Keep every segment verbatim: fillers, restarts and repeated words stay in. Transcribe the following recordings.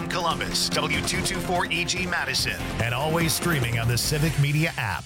M Columbus, W two twenty-four E G Madison, and always streaming on the Civic Media app.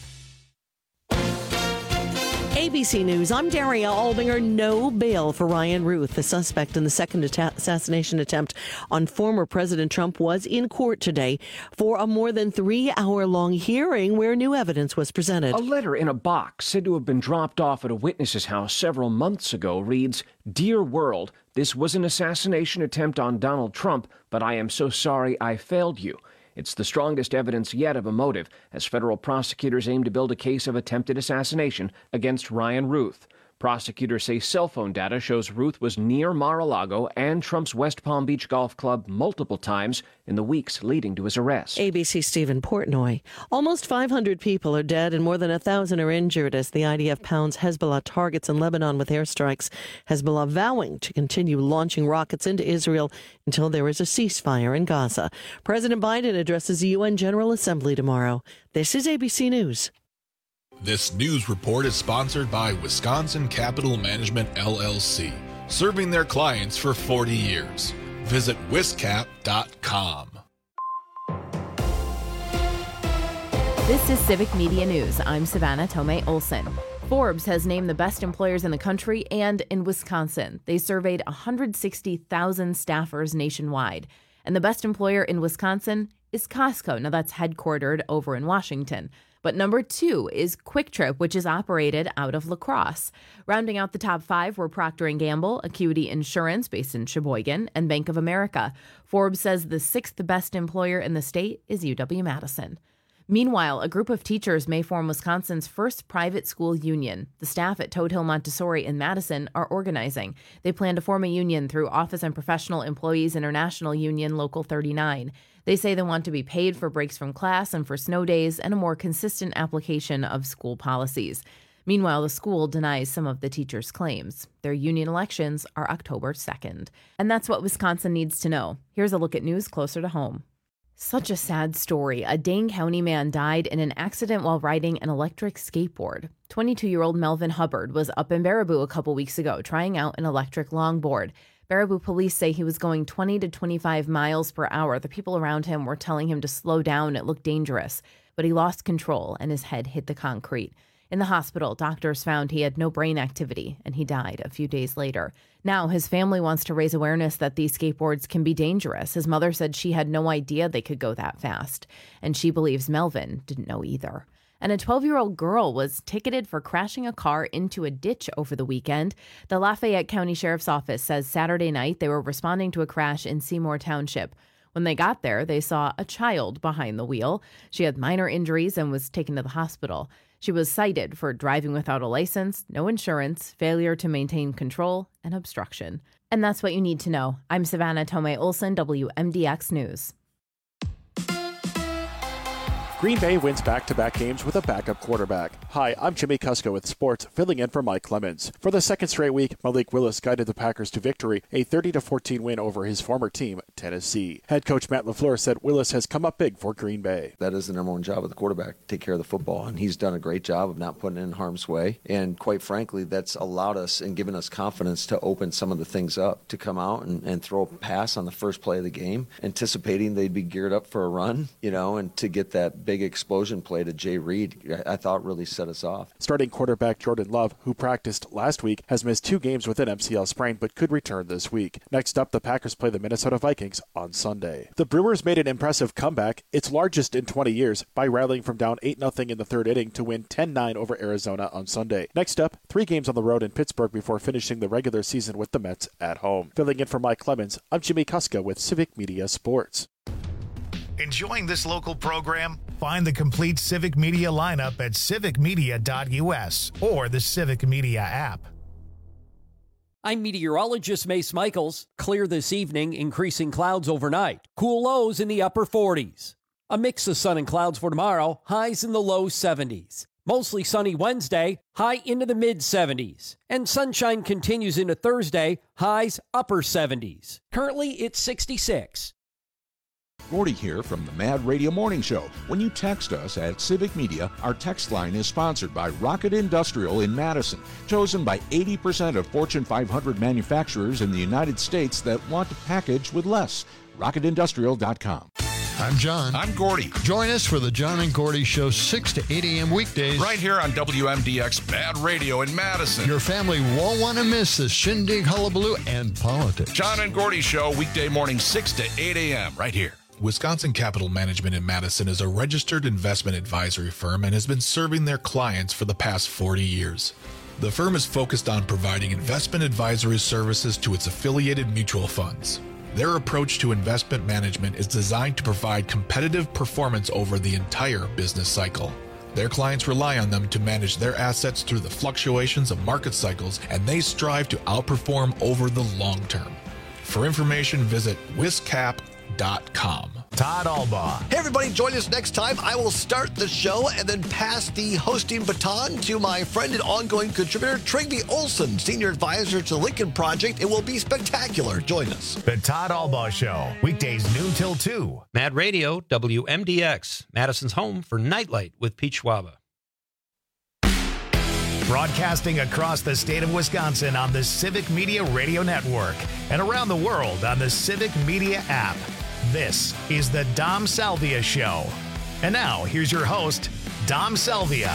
A B C News, I'm Daria Albinger. No bail for Ryan Ruth. The suspect in the second atta- assassination attempt on former President Trump was in court today for a more than three-hour-long hearing where new evidence was presented. A letter in a box said to have been dropped off at a witness's house several months ago reads, "Dear world, this was an assassination attempt on Donald Trump, but I am so sorry I failed you." It's the strongest evidence yet of a motive, as federal prosecutors aim to build a case of attempted assassination against Ryan Ruth. Prosecutors say cell phone data shows Ruth was near Mar-a-Lago and Trump's West Palm Beach Golf Club multiple times in the weeks leading to his arrest. A B C's Stephen Portnoy. Almost five hundred people are dead and more than one thousand are injured as the I D F pounds Hezbollah targets in Lebanon with airstrikes. Hezbollah vowing to continue launching rockets into Israel until there is a ceasefire in Gaza. President Biden addresses the U N General Assembly tomorrow. This is A B C News. This news report is sponsored by Wisconsin Capital Management, L L C, serving their clients for forty years. Visit wiscap dot com. This is Civic Media News. I'm Savannah Tomei Olson. Forbes has named the best employers in the country and in Wisconsin. They surveyed one hundred sixty thousand staffers nationwide. And the best employer in Wisconsin is Costco. Now, that's headquartered over in Washington. But number two is Quick Trip, which is operated out of La Crosse. Rounding out the top five were Procter and Gamble, Acuity Insurance, based in Sheboygan, and Bank of America. Forbes says the sixth best employer in the state is U W-Madison. Meanwhile, a group of teachers may form Wisconsin's first private school union. The staff at Toad Hill Montessori in Madison are organizing. They plan to form a union through Office and Professional Employees International Union Local thirty-nine. They say they want to be paid for breaks from class and for snow days and a more consistent application of school policies. Meanwhile, the school denies some of the teachers' claims. Their union elections are October second. And that's what Wisconsin needs to know. Here's a look at news closer to home. Such a sad story. A Dane County man died in an accident while riding an electric skateboard. twenty-two-year-old Melvin Hubbard was up in Baraboo a couple weeks ago trying out an electric longboard. Baraboo police say he was going twenty to twenty-five miles per hour. The people around him were telling him to slow down. It looked dangerous. But he lost control and his head hit the concrete. In the hospital, doctors found he had no brain activity and he died a few days later. Now, his family wants to raise awareness that these skateboards can be dangerous. His mother said she had no idea they could go that fast. And she believes Melvin didn't know either. And a twelve-year-old girl was ticketed for crashing a car into a ditch over the weekend. The Lafayette County Sheriff's Office says Saturday night they were responding to a crash in Seymour Township. When they got there, they saw a child behind the wheel. She had minor injuries and was taken to the hospital. She was cited for driving without a license, no insurance, failure to maintain control, and obstruction. And that's what you need to know. I'm Savannah Tomei Olson, W M D X News. Green Bay wins back-to-back games with a backup quarterback. Hi, I'm Jimmy Kusko with sports, filling in for Mike Clemens. For the second straight week, Malik Willis guided the Packers to victory, a thirty to fourteen win over his former team, Tennessee. Head coach Matt LaFleur said Willis has come up big for Green Bay. That is the number one job of the quarterback, take care of the football, and he's done a great job of not putting it in harm's way. And quite frankly, that's allowed us and given us confidence to open some of the things up, to come out and, and throw a pass on the first play of the game, anticipating they'd be geared up for a run, you know, and to get that big explosion play to Jay Reed, I thought really set us off. Starting quarterback Jordan Love, who practiced last week, has missed two games with an M C L sprain but could return this week. Next up, the Packers play the Minnesota Vikings on Sunday. The Brewers made an impressive comeback, its largest in twenty years, by rallying from down eight nothing in the third inning to win ten nine over Arizona on Sunday. Next up, three games on the road in Pittsburgh before finishing the regular season with the Mets at home. Filling in for Mike Clemens, I'm Jimmy Kuska with Civic Media Sports. Enjoying this local program? Find the complete Civic Media lineup at civic media dot u s or the Civic Media app. I'm meteorologist Mace Michaels. Clear this evening, increasing clouds overnight. Cool lows in the upper forties. A mix of sun and clouds for tomorrow, highs in the low seventies. Mostly sunny Wednesday, high into the mid seventies. And sunshine continues into Thursday, highs upper seventies. Currently, it's sixty-six. Gordy here from the Mad Radio Morning Show. When you text us at Civic Media, our text line is sponsored by Rocket Industrial in Madison, chosen by eighty percent of Fortune five hundred manufacturers in the United States that want to package with less. rocket industrial dot com. I'm John. I'm Gordy. Join us for the John and Gordy Show, six to eight a.m. weekdays. Right here on W M D X Bad Radio in Madison. Your family won't want to miss the shindig, hullabaloo, and politics. John and Gordy Show, weekday morning, six to eight a.m. right here. Wisconsin Capital Management in Madison is a registered investment advisory firm and has been serving their clients for the past forty years. The firm is focused on providing investment advisory services to its affiliated mutual funds. Their approach to investment management is designed to provide competitive performance over the entire business cycle. Their clients rely on them to manage their assets through the fluctuations of market cycles, and they strive to outperform over the long term. For information, visit wiscap dot com. Todd Albaugh. Hey, everybody, join us next time. I will start the show and then pass the hosting baton to my friend and ongoing contributor, Trygve Olson, Senior Advisor to the Lincoln Project. It will be spectacular. Join us. The Todd Albaugh Show, weekdays noon till two. Mad Radio, W M D X, Madison's home for Nightlight with Pete Schwaba. Broadcasting across the state of Wisconsin on the Civic Media Radio Network and around the world on the Civic Media app. This is the Dom Salvia Show. And now, here's your host, Dom Salvia.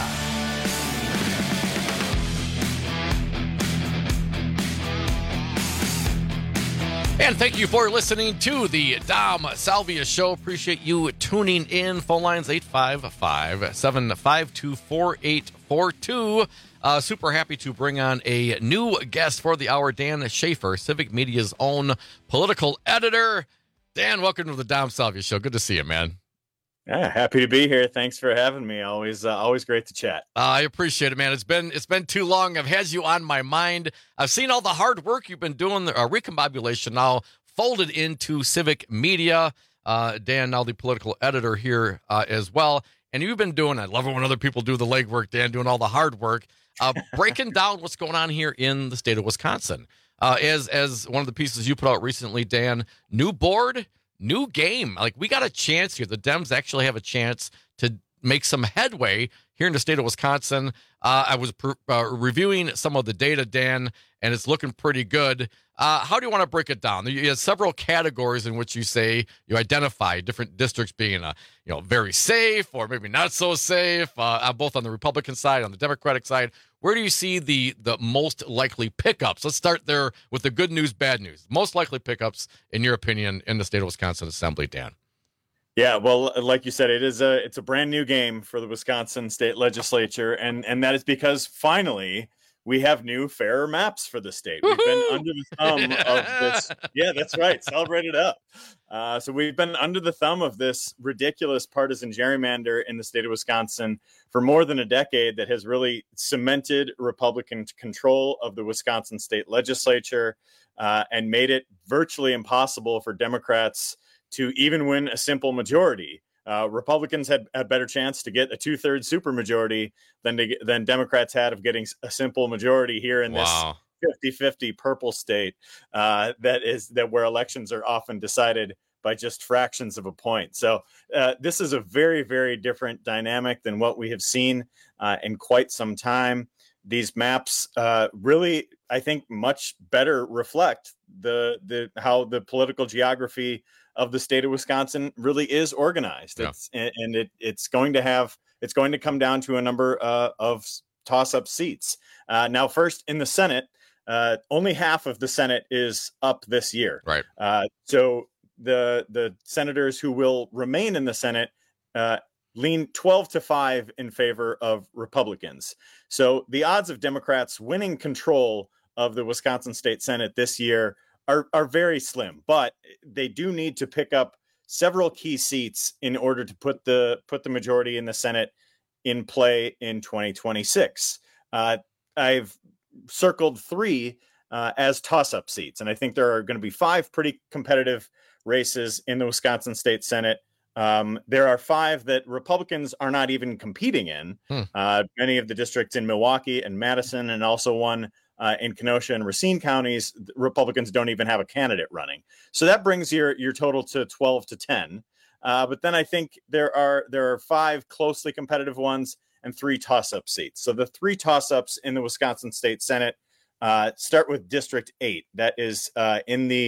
And thank you for listening to the Dom Salvia Show. Appreciate you tuning in. Phone lines eight five five, seven five two, four eight four two. Uh, super happy to bring on a new guest for the hour, Dan Schaefer, Civic Media's own political editor. Dan, welcome to the Dom Salvia Show. Good to see you, man. Yeah, happy to be here. Thanks for having me. Always, uh, always great to chat. Uh, I appreciate it, man. It's been it's been too long. I've had you on my mind. I've seen all the hard work you've been doing. Uh, Recombobulation now folded into Civic Media. Uh, Dan, now the political editor here uh, as well. And you've been doing. I love it when other people do the legwork. Dan, doing all the hard work, uh, breaking down what's going on here in the state of Wisconsin. Uh, as as one of the pieces you put out recently, Dan, new board, new game. Like, we got a chance here. The Dems actually have a chance to make some headway here in the state of Wisconsin. Uh, I was pr- uh, reviewing some of the data, Dan, and it's looking pretty good. Uh, how do you want to break it down? You have several categories in which you say you identify different districts being, uh, you know, very safe or maybe not so safe, uh, both on the Republican side, on the Democratic side. Where do you see the the most likely pickups? Let's start there with the good news, bad news. Most likely pickups, in your opinion, in the state of Wisconsin Assembly, Dan. Yeah, well, like you said, it is a it's a brand new game for the Wisconsin State Legislature, and and that is because finally we have new, fairer maps for the state. We've been under the thumb of this. Yeah, that's right. Celebrate it up. Uh, so we've been under the thumb of this ridiculous partisan gerrymander in the state of Wisconsin for more than a decade that has really cemented Republican control of the Wisconsin State Legislature uh, and made it virtually impossible for Democrats to even win a simple majority. Uh, Republicans had a better chance to get a two-thirds supermajority than to, than Democrats had of getting a simple majority here in wow. this fifty-fifty purple state uh, that is that where elections are often decided by just fractions of a point. So uh, this is a very, very different dynamic than what we have seen uh, in quite some time. These maps uh, really, I think, much better reflect the the how the political geography of the state of Wisconsin really is organized. Yeah. It's and, and it it's going to have it's going to come down to a number uh, of toss-up seats. Uh, now, first in the Senate, uh, only half of the Senate is up this year. Right. Uh, so the the senators who will remain in the Senate uh, lean twelve to five in favor of Republicans. So the odds of Democrats winning control of the Wisconsin State Senate this year are, are very slim, but they do need to pick up several key seats in order to put the put the majority in the Senate in play in twenty twenty-six. Uh, I've circled three uh, as toss-up seats, and I think there are going to be five pretty competitive races in the Wisconsin State Senate. Um, there are five that Republicans are not even competing in. Hmm. Uh, many of the districts in Milwaukee and Madison, and also one uh, in Kenosha and Racine counties, Republicans don't even have a candidate running. So that brings your your total to twelve to ten. Uh, but then I think there are there are five closely competitive ones and three toss-up seats. So the three toss-ups in the Wisconsin State Senate uh, start with District eight. That is uh, in the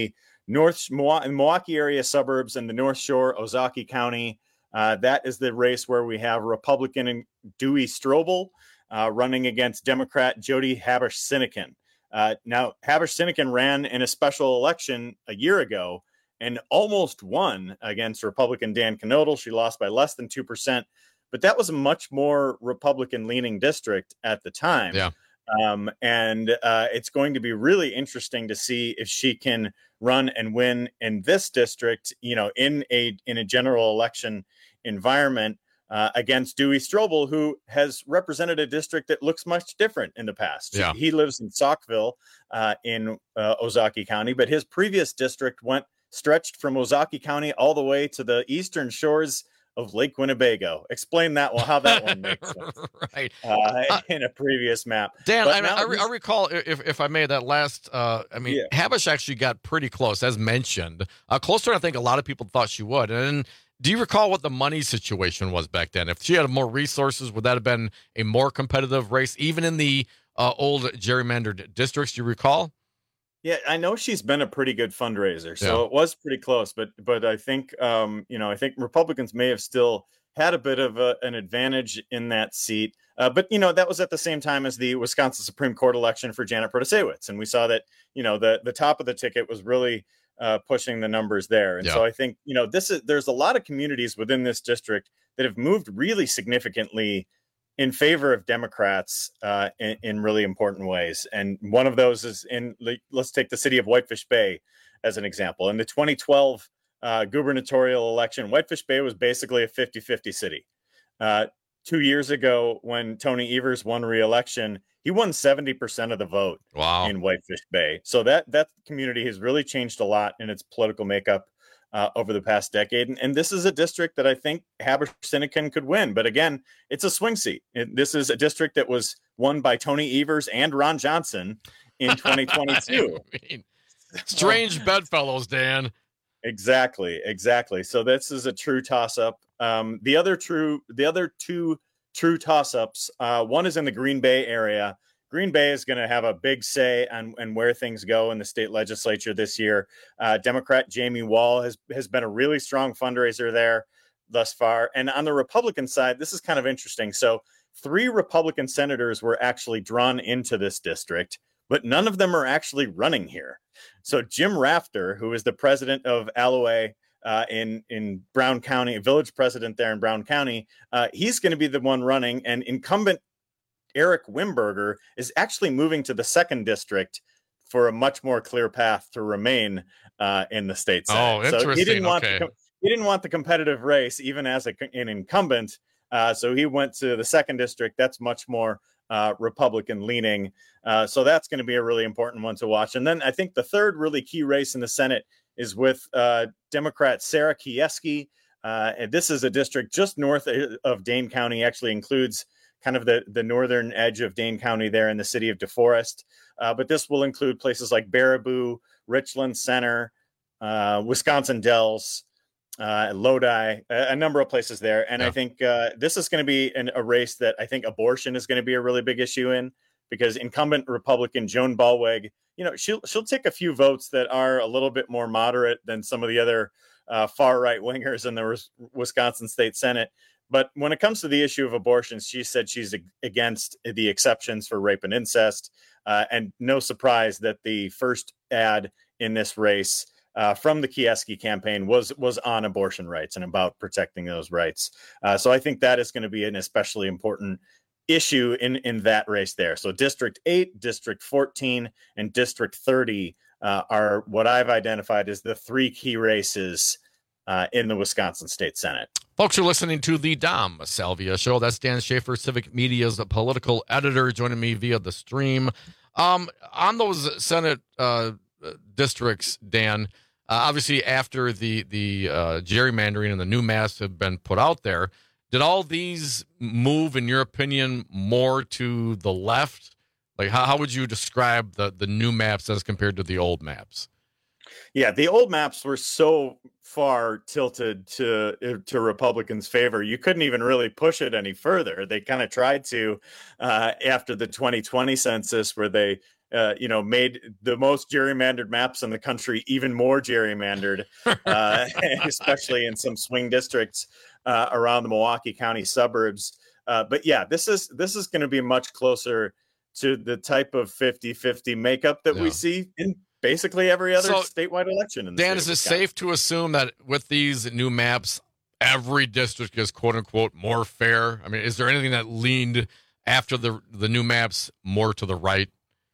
North Milwaukee area suburbs and the North Shore, Ozaukee County. Uh, that is the race where we have Republican Dewey Strobel uh, running against Democrat Jody Habush-Sinekin. Uh, now, Habush-Sinekin ran in a special election a year ago and almost won against Republican Dan Knodel. She lost by less than two percent, but that was a much more Republican-leaning district at the time. Yeah. Um, and uh, it's going to be really interesting to see if she can run and win in this district, you know, in a in a general election environment uh, against Dewey Strobel, who has represented a district that looks much different in the past. Yeah. He lives in Saukville uh, in uh, Ozaukee County, but his previous district went stretched from Ozaukee County all the way to the eastern shores of Lake Winnebago. Explain that one, how that one makes sense. Right. Uh, in a previous map. Dan, But I, now I, re- I recall, if, if I may, that last, uh, I mean, Yeah. Habush actually got pretty close, as mentioned, uh, closer than I think a lot of people thought she would. And do you recall what the money situation was back then? If she had more resources, would that have been a more competitive race, even in the uh, old gerrymandered districts? Do you recall? Yeah, I know she's been a pretty good fundraiser, so Yeah. it was pretty close. But but I think um, you know I think Republicans may have still had a bit of a, an advantage in that seat. Uh, but you know that was at the same time as the Wisconsin Supreme Court election for Janet Protasiewicz, and we saw that you know the the top of the ticket was really uh, pushing the numbers there. And Yeah. so I think you know this is there's a lot of communities within this district that have moved really significantly in favor of Democrats uh, in, in really important ways. And one of those is in, like, let's take the city of Whitefish Bay as an example. In the twenty twelve uh, gubernatorial election, Whitefish Bay was basically a fifty-fifty city. Uh, two years ago, when Tony Evers won re-election, he won seventy percent of the vote Wow. in Whitefish Bay. So that, that community has really changed a lot in its political makeup Uh, over the past decade. And, and this is a district that I think Habush-Sinekin could win. But again, it's a swing seat. It, this is a district that was won by Tony Evers and Ron Johnson in twenty twenty-two. I mean, strange bedfellows, Dan. Exactly, exactly. So this is a true toss-up. Um, the other true, the other two true toss-ups, uh, one is in the Green Bay area. Green Bay is going to have a big say on, on where things go in the state legislature this year. Uh, Democrat Jamie Wall has, has been a really strong fundraiser there thus far. And on the Republican side, this is kind of interesting. So three Republican senators were actually drawn into this district, but none of them are actually running here. So Jim Rafter, who is the president of Alloway uh, in, in Brown County, village president there in Brown County, uh, he's going to be the one running, and incumbent Eric Wimberger is actually moving to the second district for a much more clear path to remain uh, in the state Senate. Oh, interesting. So he didn't want Okay. the, he didn't want the competitive race, even as a, an incumbent. Uh, so he went to the second district. That's much more uh, Republican leaning. Uh, so that's going to be a really important one to watch. And then I think the third really key race in the Senate is with uh, Democrat Sarah Kieski. Uh, and this is a district just north of Dane County, actually includes kind of the, the northern edge of Dane County there in the city of DeForest. Uh, but this will include places like Baraboo, Richland Center, uh, Wisconsin Dells, uh, Lodi, a, a number of places there. And Yeah. I think uh, this is going to be an, a race that I think abortion is going to be a really big issue in, because incumbent Republican Joan Ballweg, you know, she'll, she'll take a few votes that are a little bit more moderate than some of the other uh, far right wingers in the Wisconsin State Senate. But when it comes to the issue of abortion, she said she's against the exceptions for rape and incest. Uh, and no surprise that the first ad in this race uh, from the Kieski campaign was was on abortion rights and about protecting those rights. Uh, so I think that is going to be an especially important issue in, in that race there. So District eight, District fourteen, and District thirty uh, are what I've identified as the three key races uh, in the Wisconsin State Senate. Folks, you're listening to the Dom Salvia Show. That's Dan Schaefer, Civic Media's political editor, joining me via the stream. Um, on those Senate uh, districts, Dan, uh, obviously after the the uh, gerrymandering and the new maps have been put out there, did all these move, in your opinion, more to the left? Like, how, how would you describe the, the new maps as compared to the old maps? Yeah, the old maps were so far tilted to to Republicans' favor, you couldn't even really push it any further. They kind of tried to uh, after the twenty twenty census, where they uh, you know, made the most gerrymandered maps in the country even more gerrymandered, uh, especially in some swing districts uh, around the Milwaukee County suburbs. Uh, but yeah, this is this is going to be much closer to the type of fifty-fifty makeup that yeah. we see in basically every other so, statewide election. In the Dan, is it safe to assume that with these new maps, every district is quote unquote more fair? I mean, is there anything that leaned after the the new maps more to the right?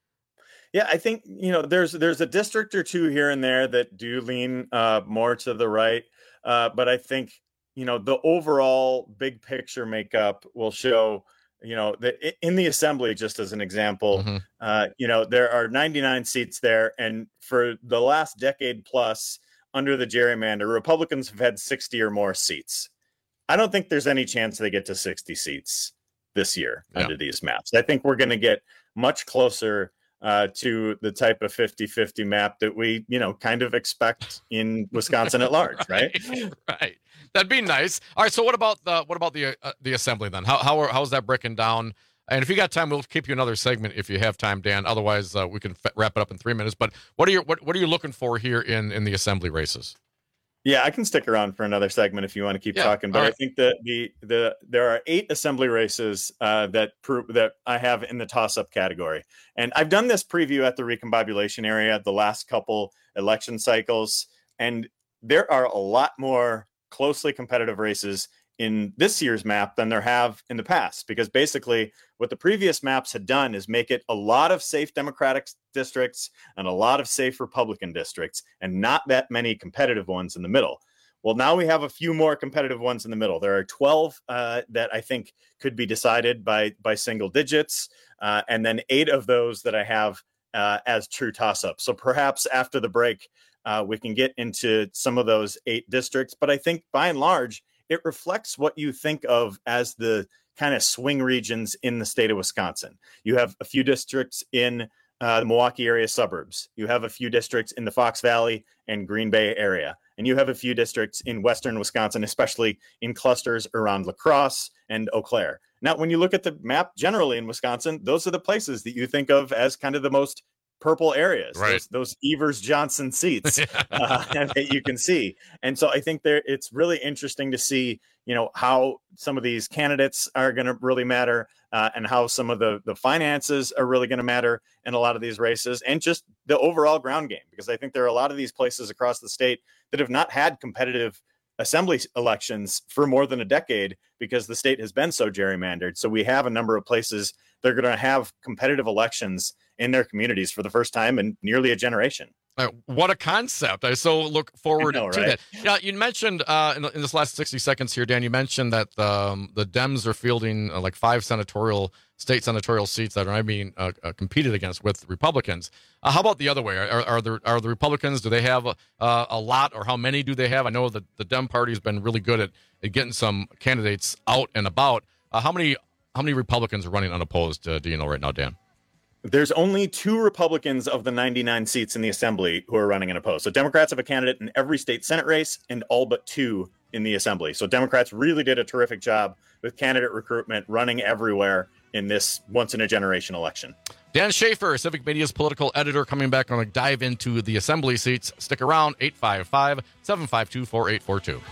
Yeah, I think, you know, there's there's a district or two here and there that do lean uh, more to the right. Uh, but I think, you know, the overall big picture makeup will show, you know, that in the assembly, just as an example, mm-hmm. uh, you know, there are ninety-nine seats there. And for the last decade plus under the gerrymander, Republicans have had sixty or more seats. I don't think there's any chance they get to sixty seats this year yeah. under these maps. I think we're going to get much closer uh, to the type of fifty-fifty map that we, you know, kind of expect in Wisconsin at large, right? Right. right. That'd be nice. All right. So what about the what about the uh, the assembly then? How how are, how's that breaking down? And if you got time, we'll keep you another segment if you have time, Dan. Otherwise, uh, we can f- wrap it up in three minutes. But what are you what what are you looking for here in in the assembly races? Yeah, I can stick around for another segment if you want to keep yeah, talking. But right. I think that the the there are eight assembly races uh, that pro- that I have in the toss-up category, and I've done this preview at the recombobulation area the last couple election cycles, and there are a lot more closely competitive races in this year's map than there have in the past, because basically what the previous maps had done is make it a lot of safe Democratic districts and a lot of safe Republican districts and not that many competitive ones in the middle. Well, now we have a few more competitive ones in the middle. There are twelve uh, that I think could be decided by by single digits, uh, and then eight of those that I have uh, as true toss-ups. So perhaps after the break, uh, we can get into some of those eight districts. But I think by and large, it reflects what you think of as the kind of swing regions in the state of Wisconsin. You have a few districts in uh, the Milwaukee area suburbs. You have a few districts in the Fox Valley and Green Bay area. And you have a few districts in western Wisconsin, especially in clusters around La Crosse and Eau Claire. Now, when you look at the map generally in Wisconsin, those are the places that you think of as kind of the most purple areas, right. those, those Evers Johnson seats uh, that you can see. And so I think there it's really interesting to see, you know, how some of these candidates are going to really matter uh, and how some of the, the finances are really going to matter in a lot of these races, and just the overall ground game, because I think there are a lot of these places across the state that have not had competitive assembly elections for more than a decade because the state has been so gerrymandered. So we have a number of places that are going to have competitive elections in their communities for the first time in nearly a generation. Uh, what a concept. I so look forward know, to right? that. Yeah, you mentioned uh, in, in this last sixty seconds here, Dan, you mentioned that um, the Dems are fielding uh, like five senatorial, state senatorial seats that are being uh, uh, competed against with Republicans. Uh, how about the other way? Are, are, there, are the Republicans, do they have uh, a lot, or how many do they have? I know that the Dem party has been really good at, at getting some candidates out and about. Uh, how many how many Republicans are running unopposed, uh, do you know right now, Dan? There's only two Republicans of the ninety-nine seats in the assembly who are running unopposed. So Democrats have a candidate in every state Senate race and all but two in the assembly. So Democrats really did a terrific job with candidate recruitment, running everywhere in this once in a generation election. Dan Schaefer, Civic Media's political editor, coming back on a dive into the assembly seats. Stick around, eight five five, seven five two, four eight four two.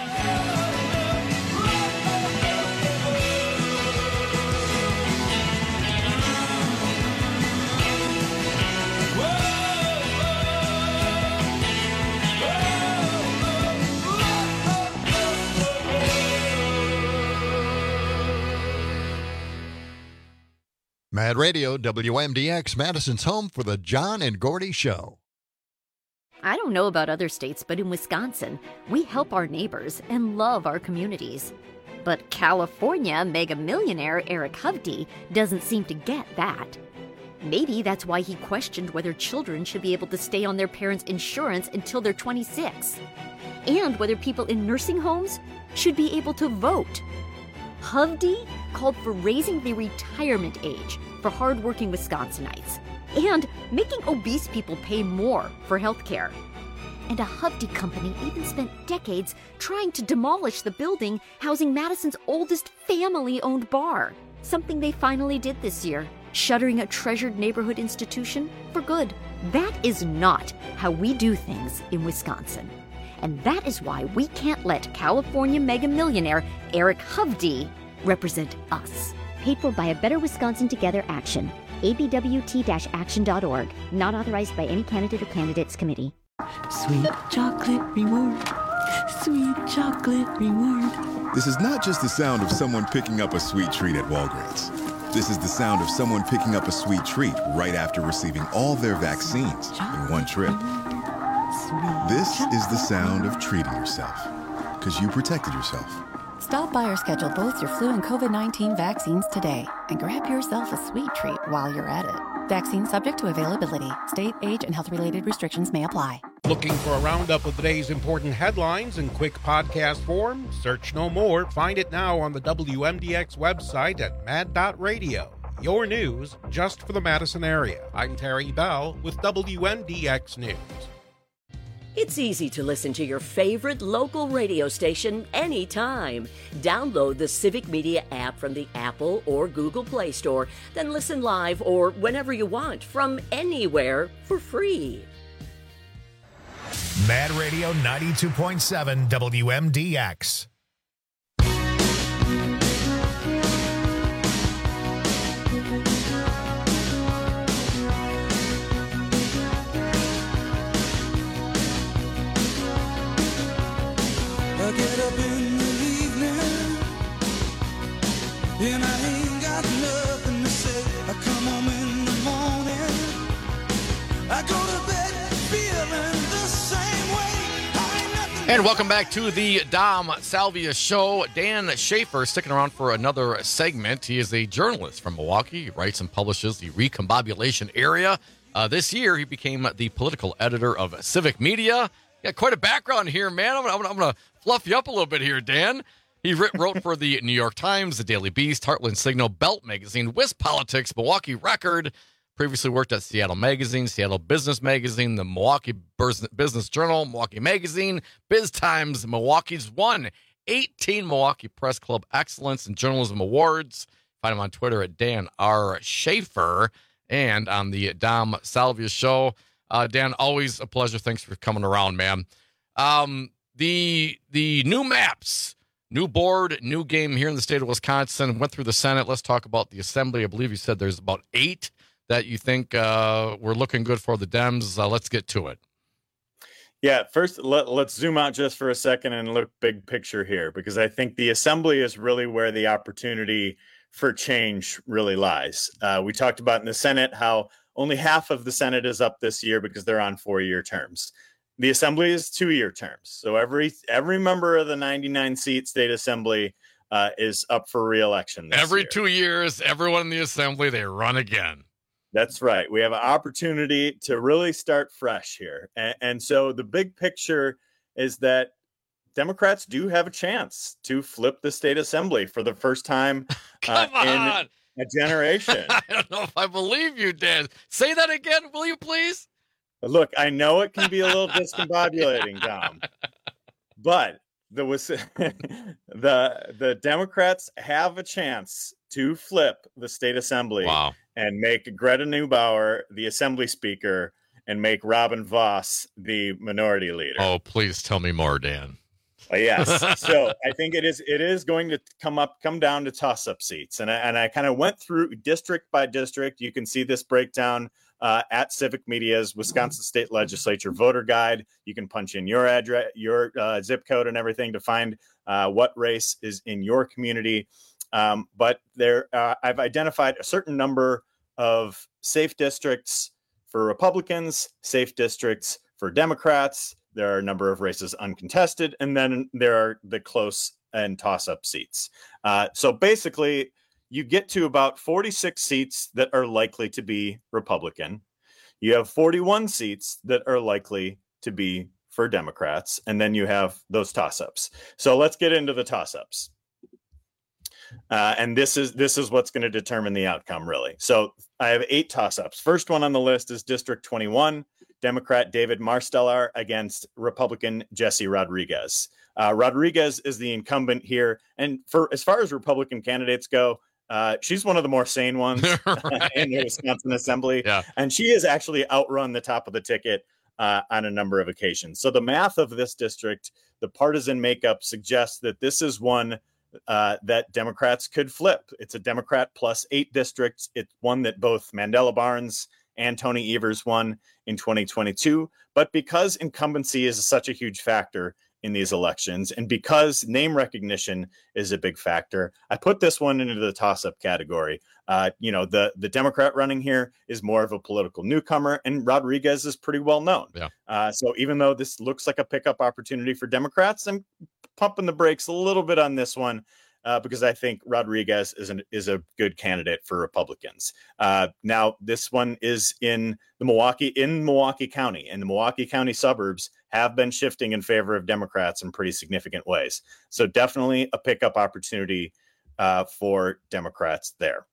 Mad Radio, W M D X, Madison's home for the John and Gordy Show. I don't know about other states, but in Wisconsin, we help our neighbors and love our communities. But California mega millionaire Eric Hovde doesn't seem to get that. Maybe that's why he questioned whether children should be able to stay on their parents' insurance until they're twenty-six, and whether people in nursing homes should be able to vote. Hovde called for raising the retirement age for hardworking Wisconsinites and making obese people pay more for health care. And a Hovde company even spent decades trying to demolish the building housing Madison's oldest family-owned bar, something they finally did this year. Shuttering a treasured neighborhood institution for good. That is not how we do things in Wisconsin. And that is why we can't let California mega millionaire Eric Hovde represent us. Paid for by a Better Wisconsin Together action. A B W T action dot org. Not authorized by any candidate or candidates committee. Sweet chocolate reward. Sweet chocolate reward. This is not just the sound of someone picking up a sweet treat at Walgreens. This is the sound of someone picking up a sweet treat right after receiving all their vaccines in one trip. This is the sound of treating yourself, because you protected yourself. Stop by or schedule both your flu and COVID nineteen vaccines today and grab yourself a sweet treat while you're at it. Vaccine subject to availability. State, age, and health-related restrictions may apply. Looking for a roundup of the day's important headlines in quick podcast form? Search no more. Find it now on the W M D X website at mad dot radio. Your news just for the Madison area. I'm Terry Bell with W M D X News. It's easy to listen to your favorite local radio station anytime. Download the Civic Media app from the Apple or Google Play Store, then listen live or whenever you want from anywhere for free. Mad Radio ninety-two point seven W M D X. I get up in the evening and I ain't got nothing to say. I come home in the morning, I go to bed feeling the same way. I ain't nothing. And welcome back to the Dom Salvia Show. Dan Schaefer sticking around for another segment. He is a journalist from Milwaukee. He writes and publishes the Recombobulation area. Uh, this year, he became the political editor of Civic Media. Got quite a background here, man. I'm, I'm, I'm going to fluff you up a little bit here, Dan. He writ, wrote for the New York Times, the Daily Beast, Heartland Signal, Belt Magazine, Wisp Politics, Milwaukee Record. Previously worked at Seattle Magazine, Seattle Business Magazine, the Milwaukee Business Journal, Milwaukee Magazine, Biz Times. Milwaukee's won eighteen Milwaukee Press Club Excellence and Journalism Awards. Find him on Twitter at Dan R. Schaefer and on the Dom Salvia Show. Uh, Dan, always a pleasure. Thanks for coming around, man. Um, the the new maps, new board, new game here in the state of Wisconsin went through the Senate. Let's talk about the Assembly. I believe you said there's about eight that you think uh, were looking good for the Dems. Uh, let's get to it. Yeah, first let, let's zoom out just for a second and look big picture here, because I think the Assembly is really where the opportunity for change really lies. Uh, we talked about in the Senate how only half of the Senate is up this year because they're on four-year terms. The Assembly is two-year terms. So every every member of the ninety-nine seat state Assembly uh, is up for re-election this Every year. two years, everyone in the Assembly, they run again. That's right. We have an opportunity to really start fresh here. And, and so the big picture is that Democrats do have a chance to flip the state Assembly for the first time uh, in a generation. I don't know if I believe you, Dan. Say that again, will you please? Look, I know it can be a little discombobulating, Dom, but the the the Democrats have a chance to flip the state Assembly wow. and make Greta Neubauer the Assembly Speaker and make Robin Voss the Minority Leader. Oh, please tell me more, Dan. Uh, yes. So I think it is it is going to come up, come down to toss-up seats. And I, and I kind of went through district by district. You can see this breakdown uh, at Civic Media's Wisconsin State Legislature voter guide. You can punch in your address, your uh, zip code and everything to find uh, what race is in your community. Um, but there, uh, I've identified a certain number of safe districts for Republicans, safe districts for Democrats. There are a number of races uncontested, and then there are the close and toss-up seats. Uh, so basically, you get to about forty-six seats that are likely to be Republican. You have forty-one seats that are likely to be for Democrats, and then you have those toss-ups. So let's get into the toss-ups. Uh, and this is this is what's going to determine the outcome, really. So I have eight toss-ups. First one on the list is District twenty-one, Democrat David Marsteller against Republican Jesse Rodriguez. Uh, Rodriguez is the incumbent here. And for as far as Republican candidates go, Uh, she's one of the more sane ones Right. in the Wisconsin Assembly. Yeah. And she has actually outrun the top of the ticket uh, on a number of occasions. So the math of this district, the partisan makeup suggests that this is one uh, that Democrats could flip. It's a Democrat plus eight districts. It's one that both Mandela Barnes and Tony Evers won in twenty twenty-two. But because incumbency is such a huge factor in these elections, and because name recognition is a big factor, I put this one into the toss-up category. Uh, you know, the the Democrat running here is more of a political newcomer, and Rodriguez is pretty well known. Yeah. Uh, so even though this looks like a pickup opportunity for Democrats, I'm pumping the brakes a little bit on this one. Uh, because I think Rodriguez is an, is a good candidate for Republicans. Uh, now, this one is in the Milwaukee in Milwaukee County, and the Milwaukee County suburbs have been shifting in favor of Democrats in pretty significant ways. So definitely a pickup opportunity uh, for Democrats there.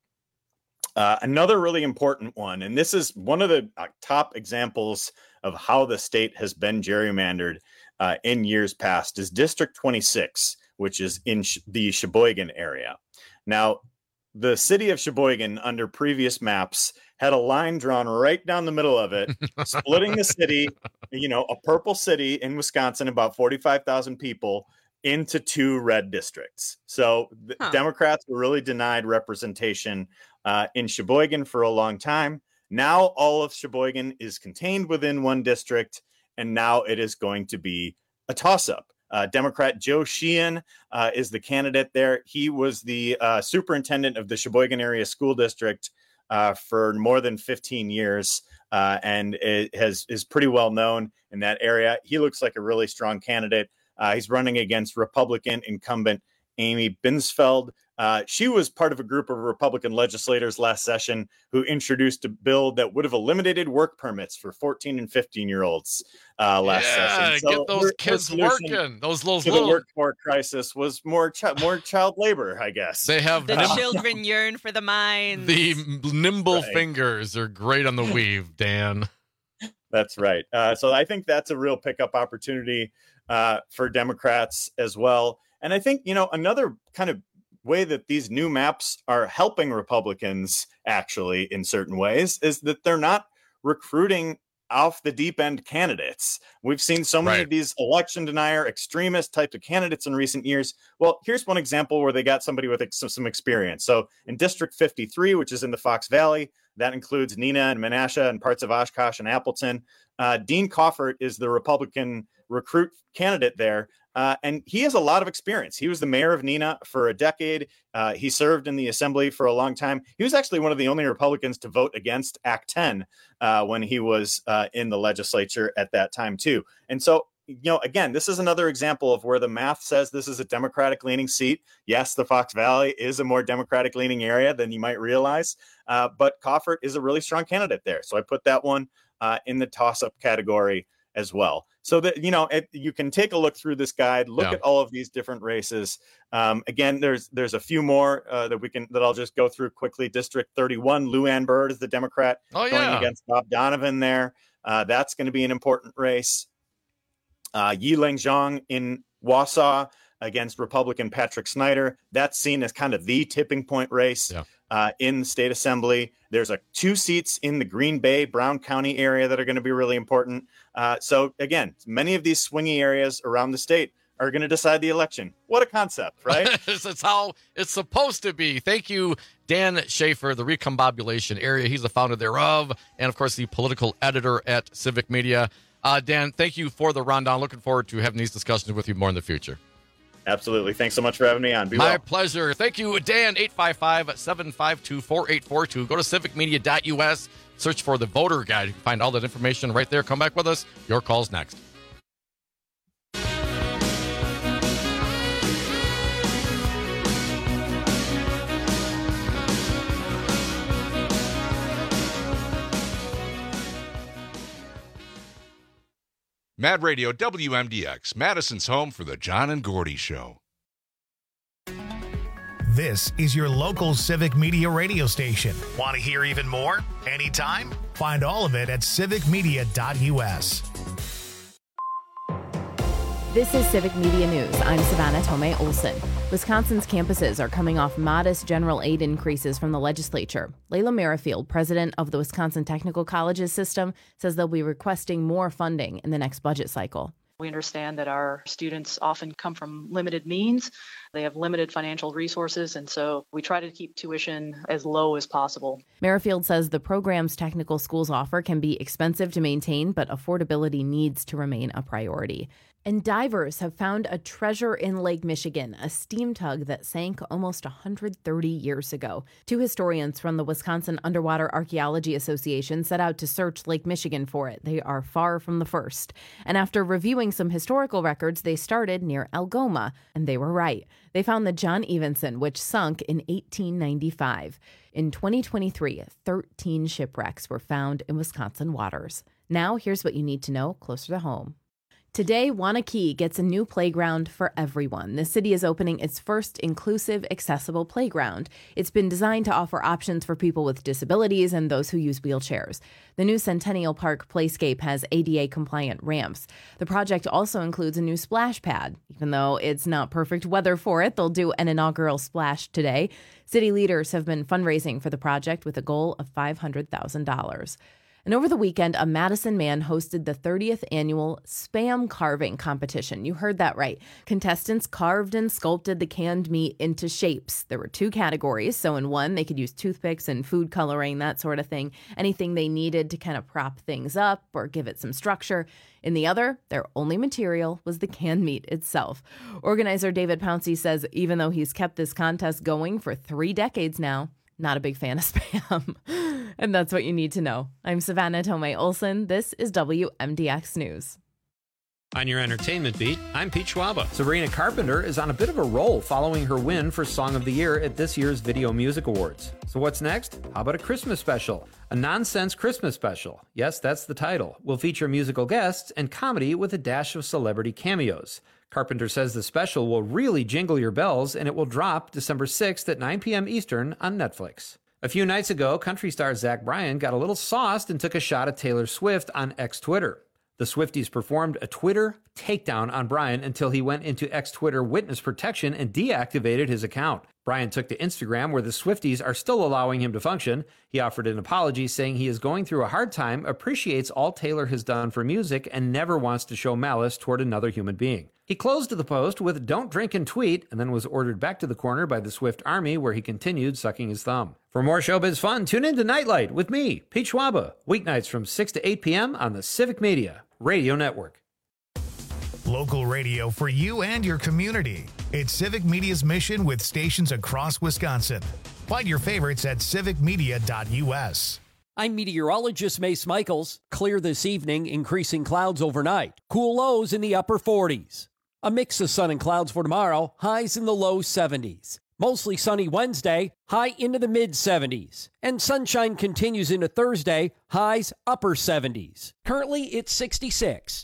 Uh, another really important one, and this is one of the uh, top examples of how the state has been gerrymandered uh, in years past, is District twenty-six, which is in Sh- the Sheboygan area. Now, the city of Sheboygan under previous maps had a line drawn right down the middle of it, splitting the city, you know, a purple city in Wisconsin, about forty-five thousand people, into two red districts. So the Huh. Democrats were really denied representation uh, in Sheboygan for a long time. Now all of Sheboygan is contained within one district, and now it is going to be a toss-up. Uh, Democrat Joe Sheehan uh, is the candidate there. He was the uh, superintendent of the Sheboygan Area School District uh, for more than fifteen years, uh, and it has is pretty well known in that area. He looks like a really strong candidate. Uh, he's running against Republican incumbent Amy Binsfeld. Uh, she was part of a group of Republican legislators last session who introduced a bill that would have eliminated work permits for fourteen and fifteen year olds uh, last Yeah, session. get those her- her kids solution working. Those those to the little workforce crisis was more chi- more child labor, I guess. they have The nim- children yearn for the mines. the nimble Right. fingers are great on the weave, Dan. That's right. Uh, so I think that's a real pickup opportunity uh, for Democrats as well. And I think, you know, another kind of way that these new maps are helping Republicans actually in certain ways is that they're not recruiting off the deep end candidates. We've seen so many Right. of these election denier extremist types of candidates in recent years. Well, here's one example where they got somebody with ex- some experience. So in District fifty-three, which is in the Fox Valley, that includes Neenah and Menasha and parts of Oshkosh and Appleton. Uh, Dean Coffert is the Republican recruit candidate there. Uh, and he has a lot of experience. He was the mayor of Neenah for a decade. Uh, he served in the assembly for a long time. He was actually one of the only Republicans to vote against Act ten uh, when he was uh, in the legislature at that time, too. And so, you know, again, this is another example of where the math says this is a Democratic leaning seat. Yes, the Fox Valley is a more Democratic leaning area than you might realize. Uh, but Coffert is a really strong candidate there. So I put that one uh, in the toss up category as well. So that, you know, it, you can take a look through this guide, look Yeah. at all of these different races. Um, again, there's there's a few more uh, that we can that I'll just go through quickly. District thirty-one, Lou Ann Bird is the Democrat Oh, going yeah. against Bob Donovan there. Uh, that's going to be an important race. Uh, Yiling Zhang in Wausau against Republican Patrick Snyder. That's seen as kind of the tipping point race Yeah. uh, in the state assembly. There's a two seats in the Green Bay, Brown County area that are going to be really important. Uh, so again, many of these swingy areas around the state are going to decide the election. What a concept, right? It's how it's supposed to be. Thank you, Dan Schaefer, the Recombobulation area. He's the founder thereof, and of course, the political editor at Civic Media. Uh, Dan, thank you for the rundown. Looking forward to having these discussions with you more in the future. Absolutely. Thanks so much for having me on. Be My well. pleasure. Thank you, Dan. eight five five, seven five two, four eight four two. Go to civic media dot u s. Search for the voter guide. You can find all that information right there. Come back with us. Your call's next. Mad Radio W M D X, Madison's home for the John and Gordy Show. This is your local Civic Media radio station. Want to hear even more? Anytime? Find all of it at civic media dot u s. This is Civic Media News. I'm Savannah Tomei Olson. Wisconsin's campuses are coming off modest general aid increases from the legislature. Layla Merrifield, president of the Wisconsin Technical Colleges system, says they'll be requesting more funding in the next budget cycle. We understand that our students often come from limited means. They have limited financial resources, and so we try to keep tuition as low as possible. Merrifield says the programs technical schools offer can be expensive to maintain, but affordability needs to remain a priority. And divers have found a treasure in Lake Michigan, a steam tug that sank almost one hundred thirty years ago. Two historians from the Wisconsin Underwater Archaeology Association set out to search Lake Michigan for it. They are far from the first. And after reviewing some historical records, they started near Algoma, and they were right. They found the John Evenson, which sunk in eighteen ninety-five. In twenty twenty-three, thirteen shipwrecks were found in Wisconsin waters. Now, here's what you need to know closer to home. Today, Waunakee gets a new playground for everyone. The city is opening its first inclusive, accessible playground. It's been designed to offer options for people with disabilities and those who use wheelchairs. The new Centennial Park Playscape has A D A-compliant ramps. The project also includes a new splash pad. Even though it's not perfect weather for it, they'll do an inaugural splash today. City leaders have been fundraising for the project with a goal of five hundred thousand dollars. And over the weekend, a Madison man hosted the thirtieth annual Spam Carving Competition. You heard that right. Contestants carved and sculpted the canned meat into shapes. There were two categories. So in one, they could use toothpicks and food coloring, that sort of thing. Anything they needed to kind of prop things up or give it some structure. In the other, their only material was the canned meat itself. Organizer David Pouncey says even though he's kept this contest going for three decades now, not a big fan of Spam. And that's what you need to know. I'm Savannah Tomei Olson. This is W M D X News. On your entertainment beat, I'm Pete Schwaba. Sabrina Carpenter is on a bit of a roll following her win for Song of the Year at this year's Video Music Awards. So what's next? How about a Christmas special? A nonsense Christmas special. Yes, that's the title. Will feature musical guests and comedy with a dash of celebrity cameos. Carpenter says the special will really jingle your bells, and it will drop December sixth at nine p.m. Eastern on Netflix. A few nights ago, country star Zach Bryan got a little sauced and took a shot at Taylor Swift on X-Twitter. The Swifties performed a Twitter takedown on Bryan until he went into X-Twitter witness protection and deactivated his account. Bryan took to Instagram, where the Swifties are still allowing him to function. He offered an apology, saying he is going through a hard time, appreciates all Taylor has done for music, and never wants to show malice toward another human being. He closed the post with "Don't drink and tweet," and then was ordered back to the corner by the Swift Army, where he continued sucking his thumb. For more showbiz fun, tune in to Nightlight with me, Pete Schwaba, weeknights from six to eight p.m. on the Civic Media Radio Network. Local radio for you and your community. It's Civic Media's mission with stations across Wisconsin. Find your favorites at civic media dot u s. I'm meteorologist Mace Michaels. Clear this evening, increasing clouds overnight. Cool lows in the upper forties. A mix of sun and clouds for tomorrow, highs in the low seventies. Mostly sunny Wednesday, high into the mid seventies. And sunshine continues into Thursday, highs upper seventies. Currently, it's sixty-six.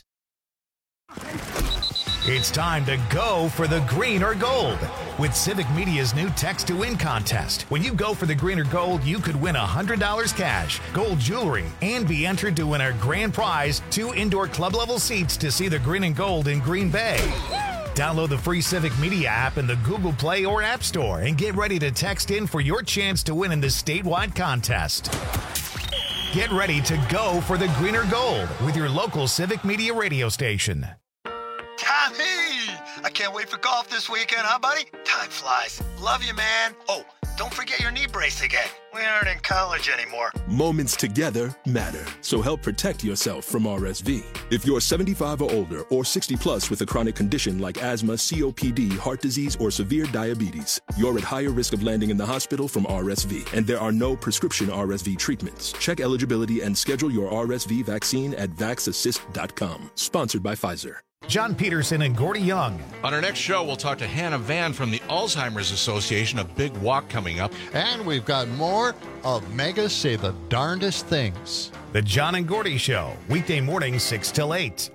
It's time to go for the green or gold with Civic Media's new Text to Win contest. When you go for the green or gold, you could win one hundred dollars cash, gold jewelry, and be entered to win our grand prize, two indoor club-level seats to see the green and gold in Green Bay. Download the free Civic Media app in the Google Play or App Store and get ready to text in for your chance to win in this statewide contest. Get ready to go for the green or gold with your local Civic Media radio station. Tommy! I can't wait for golf this weekend, huh, buddy? Time flies. Love you, man. Oh, don't forget your knee brace again. We aren't in college anymore. Moments together matter, so help protect yourself from R S V. If you're seventy-five or older or sixty plus with a chronic condition like asthma, C O P D, heart disease, or severe diabetes, you're at higher risk of landing in the hospital from R S V, and there are no prescription R S V treatments. Check eligibility and schedule your R S V vaccine at vax assist dot com. Sponsored by Pfizer. John Peterson and Gordy Young. On our next show, we'll talk to Hannah Van from the Alzheimer's Association, a big walk coming up. And we've got more of Megas Say the Darndest Things. The John and Gordy Show, weekday morning, six till eight.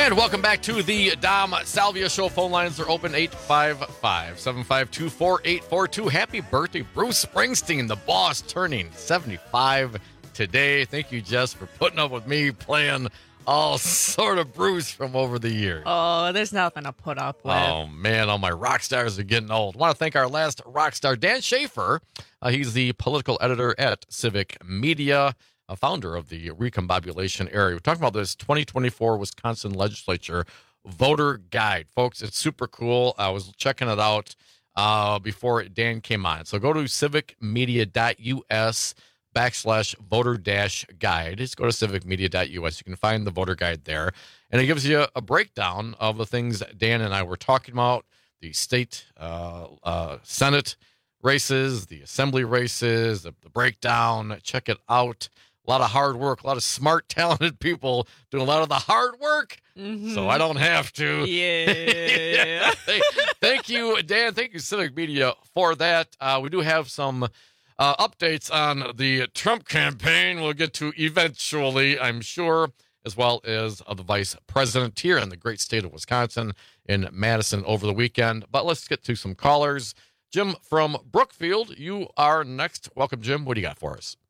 And welcome back to the Dom Salvia Show. Phone lines are open, eight five five, seven five two, four eight four two. Happy birthday, Bruce Springsteen, the boss, turning seventy-five today. Thank you, Jess, for putting up with me playing all sort of Bruce from over the years. Oh, there's nothing to put up with. Oh, man, all my rock stars are getting old. I want to thank our last rock star, Dan Schaefer. Uh, he's the political editor at Civic Media, a founder of the Recombobulation Area. We're talking about this twenty twenty-four Wisconsin Legislature voter guide. Folks, it's super cool. I was checking it out uh, before Dan came on. So go to civicmedia.us backslash voter dash guide. Just go to civicmedia.us. You can find the voter guide there. And it gives you a breakdown of the things Dan and I were talking about, the state uh, uh, Senate races, the assembly races, the, the breakdown. Check it out. A lot of hard work, a lot of smart, talented people doing a lot of the hard work, mm-hmm. so I don't have to. Yeah. yeah. Thank, thank you, Dan. Thank you, Civic Media, for that. Uh, we do have some uh, updates on the Trump campaign we'll get to eventually, I'm sure, as well as uh, the vice president here in the great state of Wisconsin in Madison over the weekend. But let's get to some callers. Jim from Brookfield, you are next. Welcome, Jim. What do you got for us?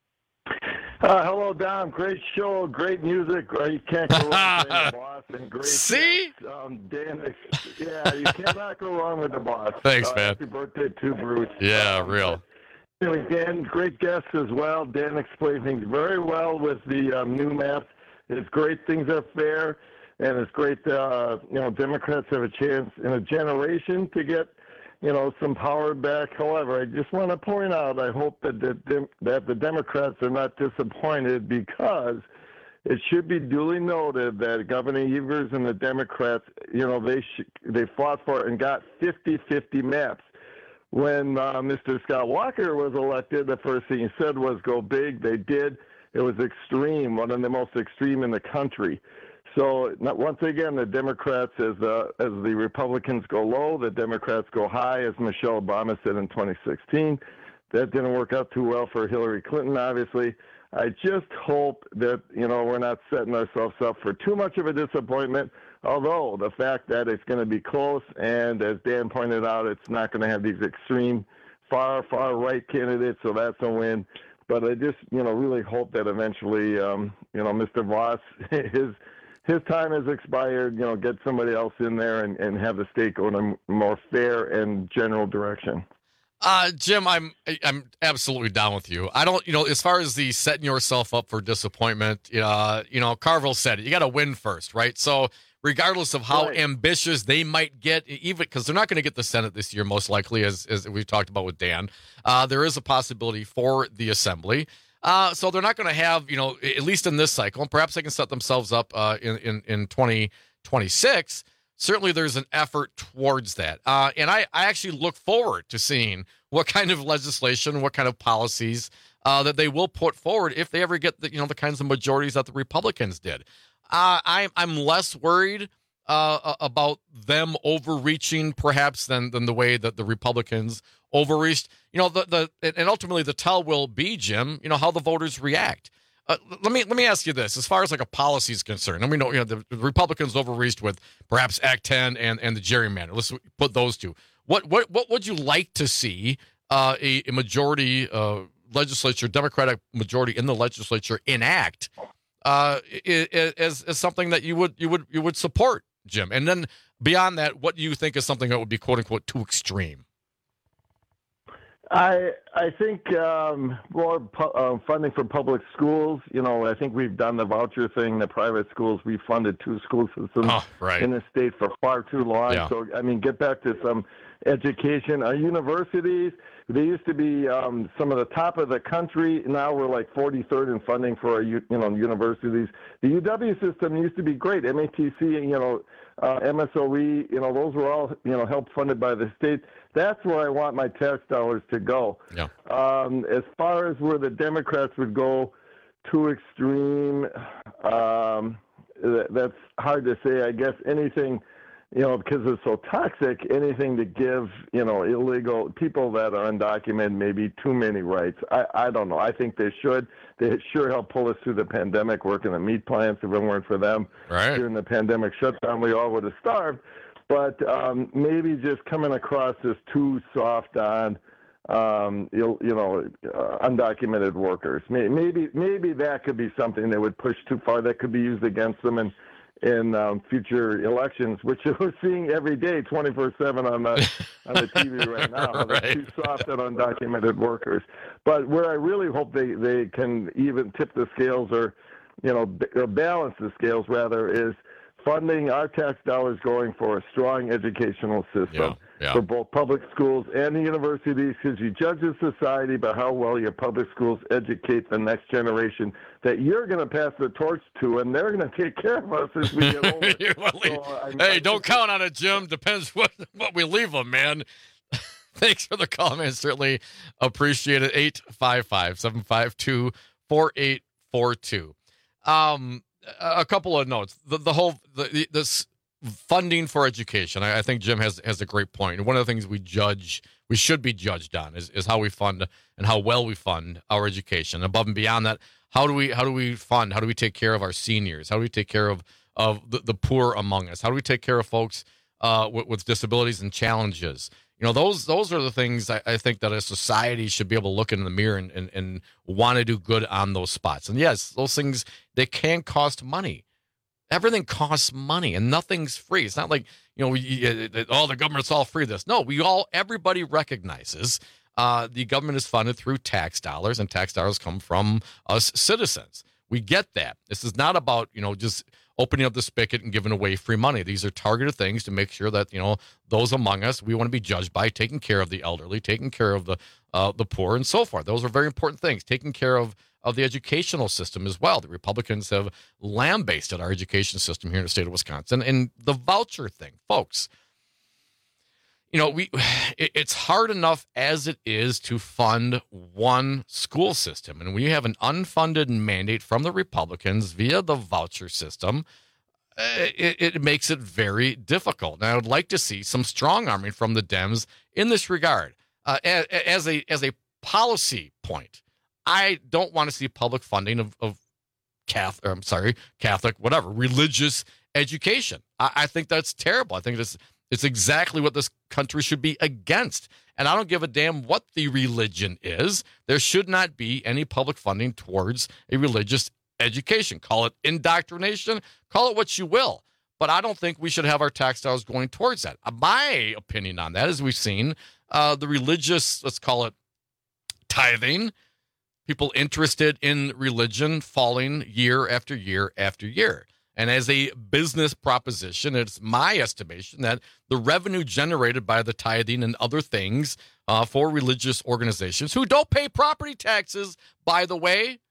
Uh, hello, Dom. Great show, great music. Uh, you can't go wrong with the boss. And great See? Guests. Um, Dan, yeah, you cannot go wrong with the boss. Thanks, uh, man. Happy birthday to Bruce. Yeah, um, real. Anyway, Dan, great guest as well. Dan explained things very well with the um, new maps. It's great things are fair, and it's great, uh, you know, Democrats have a chance in a generation to get, you know, some power back. However, I just want to point out, I hope that the, that the Democrats are not disappointed, because it should be duly noted that Governor Evers and the Democrats, you know, they sh- they fought for it and got fifty-fifty maps. When uh, Mister Scott Walker was elected, the first thing he said was go big. They did. It was extreme, one of the most extreme in the country. So not, once again, the Democrats, as uh, as the Republicans go low, the Democrats go high, as Michelle Obama said in twenty sixteen. That didn't work out too well for Hillary Clinton, obviously. I just hope that, you know, we're not setting ourselves up for too much of a disappointment, although the fact that it's going to be close, and as Dan pointed out, it's not going to have these extreme far, far right candidates, so that's a win. But I just, you know, really hope that eventually, um, you know, Mister Voss, his his time has expired, you know, get somebody else in there and, and have the state go in a more fair and general direction. Uh, Jim, I'm I'm absolutely down with you. I don't, you know, as far as the setting yourself up for disappointment, uh, you know, Carville said it. You got to win first, right? So regardless of how right. ambitious they might get, even because they're not going to get the Senate this year, most likely, as as we talked about with Dan, uh, there is a possibility for the Assembly. Uh, so they're not going to have, you know, at least in this cycle, and perhaps they can set themselves up uh, in, in, in twenty twenty-six. Certainly there's an effort towards that. Uh, and I, I actually look forward to seeing what kind of legislation, what kind of policies uh, that they will put forward if they ever get the, you know, the kinds of majorities that the Republicans did. Uh, I, I'm less worried uh, about them overreaching perhaps than, than the way that the Republicans overreached. You know, the, the and ultimately the tell will be, Jim, you know, how the voters react. Uh, let me let me ask you this: as far as like a policy is concerned, and we know you know the, the Republicans overreached with perhaps Act ten and, and the gerrymander. Let's put those two. What what what would you like to see uh, a, a majority uh, legislature, Democratic majority in the legislature enact uh, as as something that you would you would you would support, Jim? And then beyond that, what do you think is something that would be quote unquote too extreme? I I think um, more pu- uh, funding for public schools. You know, I think we've done the voucher thing. The private schools, we funded two school systems oh, right. in the state for far too long. Yeah. So, I mean, get back to some education. Our universities, they used to be um, some of the top of the country. Now we're like forty-third in funding for our you know universities. The U W system used to be great. M A T C, you know, uh, M S O E, you know, those were all you know help funded by the state. That's where I want my tax dollars to go. Yeah. Um, as far as where the Democrats would go too extreme, um, that's hard to say. I guess anything you know, because it's so toxic, anything to give, you know, illegal people that are undocumented maybe too many rights. I, I don't know. I think they should. They sure helped pull us through the pandemic, working the meat plants. If it weren't for them right. during the pandemic shutdown, we all would have starved. But um, maybe just coming across as too soft on, um, you, you know, uh, undocumented workers. Maybe maybe that could be something that would push too far. That could be used against them and. in um, future elections, which we're seeing every day, twenty-four seven on the on the T V right now. Right. They're too soft on undocumented workers. But where I really hope they, they can even tip the scales or, you know, b- or balance the scales, rather, is funding our tax dollars going for a strong educational system yeah, yeah. for both public schools and the universities, because you judge a society by how well your public schools educate the next generation that you're going to pass the torch to, and they're going to take care of us as we get older. well, so, I, hey, I don't count on it, Jim. Depends what, what we leave them, man. Thanks for the call, man. Certainly appreciate it. eight five five, seven five two, four eight four two. Um, a couple of notes. The, the whole the, this funding for education. I, I think Jim has has a great point. And one of the things we judge, we should be judged on, is, is how we fund and how well we fund our education. Above and beyond that, how do we how do we fund? How do we take care of our seniors? How do we take care of of the, the poor among us? How do we take care of folks uh, with, with disabilities and challenges? You know, those those are the things I, I think that a society should be able to look in the mirror and, and, and want to do good on those spots. And yes, those things, they can cost money. Everything costs money, and nothing's free. It's not like, you know, we, oh, the government's all free this. No, we all, everybody recognizes uh, the government is funded through tax dollars, and tax dollars come from us citizens. We get that. This is not about, you know, just opening up the spigot and giving away free money. These are targeted things to make sure that, you know, those among us, we want to be judged by taking care of the elderly, taking care of the uh, the poor, and so forth. Those are very important things. Taking care of of the educational system as well. The Republicans have lambasted our education system here in the state of Wisconsin. And the voucher thing, folks, you know, we it, it's hard enough as it is to fund one school system. And when you have an unfunded mandate from the Republicans via the voucher system, it, it makes it very difficult. And I would like to see some strong arming from the Dems in this regard. Uh, as a as a policy point, I don't want to see public funding of, of Catholic, or I'm sorry, Catholic, whatever, religious education. I, I think that's terrible. I think it's it's exactly what this country should be against. And I don't give a damn what the religion is. There should not be any public funding towards a religious education. Call it indoctrination, call it what you will. But I don't think we should have our tax dollars going towards that. My opinion on that is we've seen uh, the religious, let's call it tithing, people interested in religion falling year after year after year. And as a business proposition, it's my estimation that the revenue generated by the tithing and other things uh, for religious organizations who don't pay property taxes, by the way,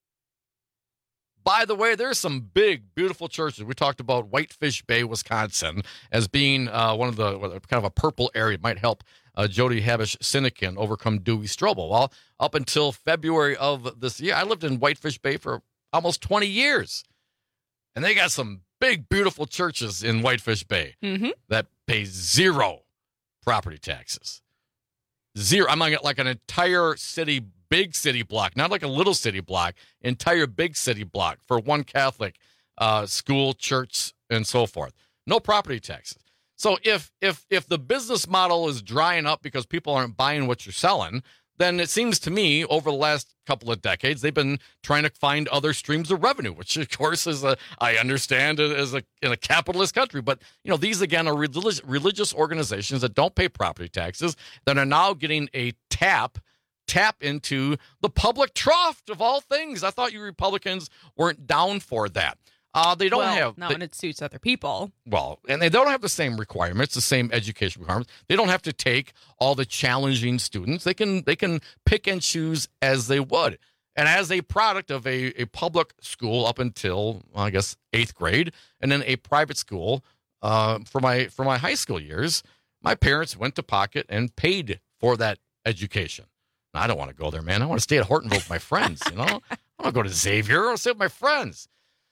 By the way, there's some big, beautiful churches. We talked about Whitefish Bay, Wisconsin, as being uh, one of the kind of a purple area. It might help uh, Jody Habish-Sinekin overcome Dewey Strobel. Well, up until February of this year, I lived in Whitefish Bay for almost twenty years. And they got some big, beautiful churches in Whitefish Bay mm-hmm. that pay zero property taxes. Zero. I'm like, like an entire city big city block, not like a little city block, entire big city block for one Catholic uh, school, church, and so forth. No property taxes. So if if if the business model is drying up because people aren't buying what you're selling, then it seems to me over the last couple of decades they've been trying to find other streams of revenue, which of course is a I understand as a in a capitalist country. But you know these again are religious religious organizations that don't pay property taxes that are now getting a tap. tap into the public trough of all things. I thought you Republicans weren't down for that. Uh, they don't well, have... not they, when it suits other people. Well, and they don't have the same requirements, the same education requirements. They don't have to take all the challenging students. They can they can pick and choose as they would. And as a product of a, a public school up until, well, I guess, eighth grade, and then a private school uh, for my for my high school years, my parents went to pocket and paid for that education. I don't want to go there, man. I want to stay at Hortonville with my friends, you know? I want to go to Xavier. I want to stay with my friends.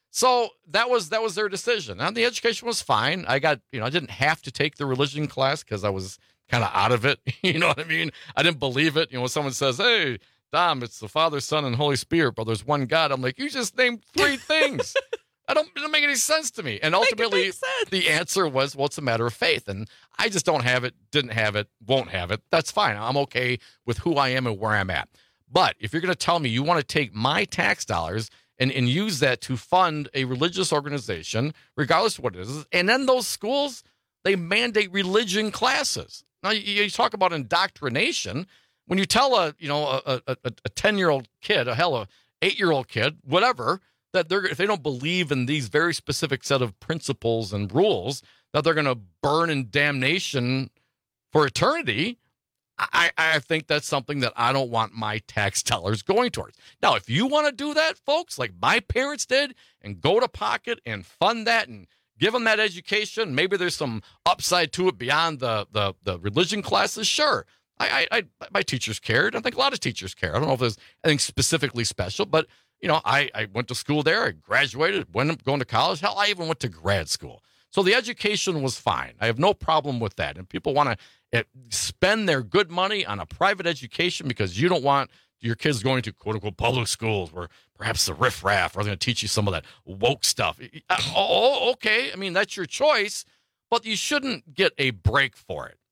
So that was that was their decision. And the education was fine. I got, you know, I didn't have to take the religion class because I was kind of out of it. You know what I mean? I didn't believe it. You know, when someone says, hey, Dom, it's the Father, Son, and Holy Spirit, but there's one God. I'm like, you just named three things. I don't, it doesn't make any sense to me. And ultimately, the answer was, well, it's a matter of faith. And I just don't have it, didn't have it, won't have it. That's fine. I'm okay with who I am and where I'm at. But if you're going to tell me you want to take my tax dollars and, and use that to fund a religious organization, regardless of what it is, and then those schools, they mandate religion classes. Now, you, you talk about indoctrination. When you tell a, you know, a, a, a ten-year-old kid, a hell, a eight-year-old kid, whatever, that they're if they don't believe in these very specific set of principles and rules, that they're going to burn in damnation for eternity, I, I think that's something that I don't want my tax dollars going towards. Now, if you want to do that, folks, like my parents did, and go to pocket and fund that and give them that education, maybe there's some upside to it beyond the the, the religion classes, sure. I, I, my teachers cared. I think a lot of teachers care. I don't know if there's anything specifically special, but, you know, I, I went to school there. I graduated, went going to college. Hell, I even went to grad school. So the education was fine. I have no problem with that. And people want to spend their good money on a private education because you don't want your kids going to quote-unquote public schools where perhaps the riffraff are going to teach you some of that woke stuff. Oh, okay. I mean, that's your choice, but you shouldn't get a break for it.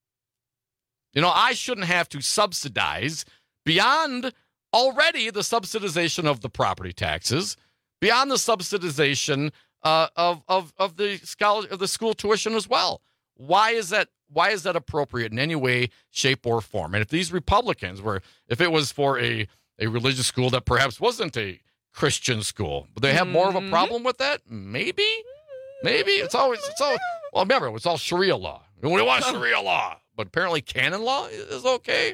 You know, I shouldn't have to subsidize beyond already the subsidization of the property taxes, beyond the subsidization uh, of of of the scholar of the school tuition as well. Why is that? Why is that appropriate in any way, shape, or form? And if these Republicans were, if it was for a a religious school that perhaps wasn't a Christian school, but they have mm-hmm. more of a problem with that, maybe, maybe it's always it's all. Well, remember, it's all Sharia law. We want Sharia law. But apparently canon law is okay.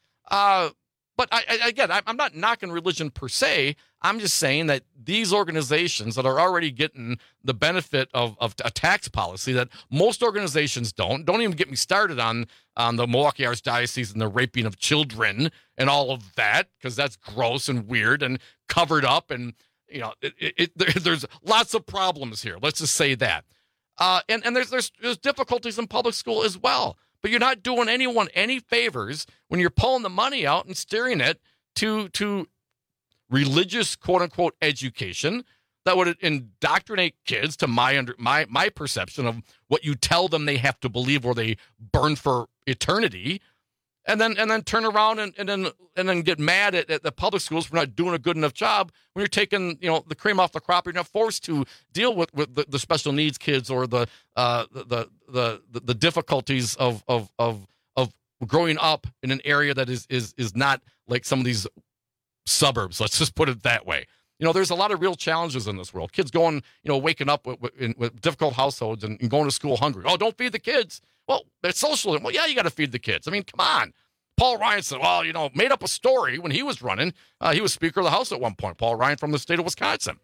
Uh, but I, I, again, I'm not knocking religion per se. I'm just saying that these organizations that are already getting the benefit of, of a tax policy that most organizations don't, don't even get me started on, on the Milwaukee Archdiocese and the raping of children and all of that, because that's gross and weird and covered up. And, you know, it, it, it, there, there's lots of problems here. Let's just say that. Uh, and and there's, there's there's difficulties in public school as well. But you're not doing anyone any favors when you're pulling the money out and steering it to to religious quote unquote education that would indoctrinate kids to my under my my perception of what you tell them they have to believe or they burn for eternity, and then and then turn around and, and then and then get mad at, at the public schools for not doing a good enough job when you're taking, you know, the cream off the crop. You're not forced to deal with, with the, the special needs kids or the uh the the the, the difficulties of, of of of growing up in an area that is is is not like some of these suburbs. Let's just put it that way. You know, there's a lot of real challenges in this world. Kids going, you know, waking up with, with, in, with difficult households and, and going to school hungry. Oh, don't feed the kids. Well, it's socialism. Well, yeah, you got to feed the kids. I mean, come on. Paul Ryan said, well, you know, made up a story when he was running. Uh, he was Speaker of the House at one point. Paul Ryan from the state of Wisconsin.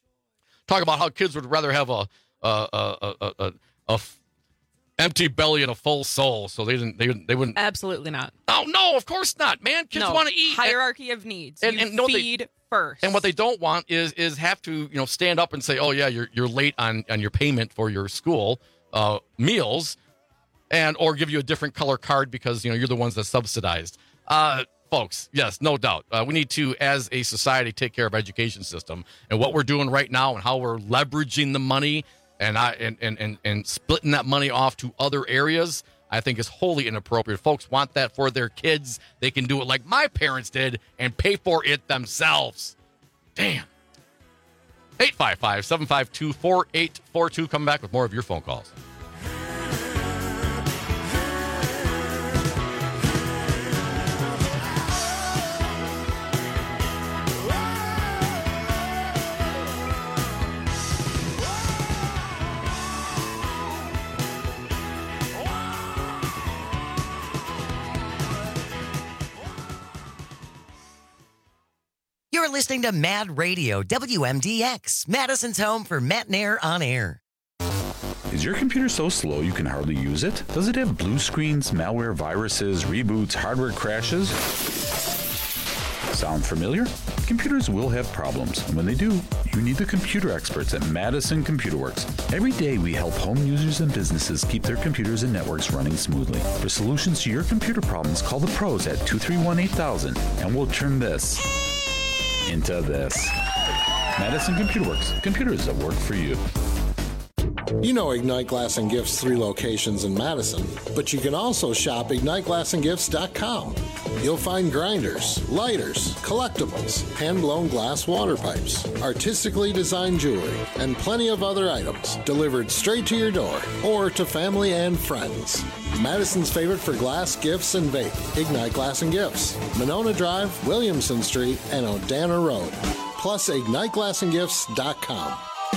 Talk about how kids would rather have a a a a, a, a f- empty belly and a full soul, so they didn't they they wouldn't. Absolutely not. Oh no, of course not, man. Kids no. want to eat. Hierarchy of needs. And, you and no, feed they, first. And what they don't want is is have to, you know, stand up and say, oh yeah, you're you're late on on your payment for your school uh, meals. And or give you a different color card because, you know, you're the ones that subsidized. Uh, folks, yes, no doubt. Uh, we need to, as a society, take care of our education system. And what we're doing right now and how we're leveraging the money and I and, and, and, and splitting that money off to other areas, I think is wholly inappropriate. Folks want that for their kids. They can do it like my parents did and pay for it themselves. Damn. eight five five, seven five two, four eight four two. Come back with more of your phone calls. You're listening to Mad Radio, W M D X, Madison's home for Matt Nair on air. Is your computer so slow you can hardly use it? Does it have blue screens, malware, viruses, reboots, hardware crashes? Sound familiar? Computers will have problems, and when they do, you need the computer experts at Madison Computer Works. Every day we help home users and businesses keep their computers and networks running smoothly. For solutions to your computer problems, call the pros at two three one, eight thousand, and we'll turn this into this. Madison Computer Works. Computers that work for you. You know Ignite Glass and Gifts' three locations in Madison, but you can also shop ignite glass and gifts dot com. You'll find grinders, lighters, collectibles, hand-blown glass water pipes, artistically designed jewelry, and plenty of other items delivered straight to your door or to family and friends. Madison's favorite for glass, gifts, and vape, Ignite Glass and Gifts, Monona Drive, Williamson Street, and Odana Road. Plus ignite glass and gifts dot com.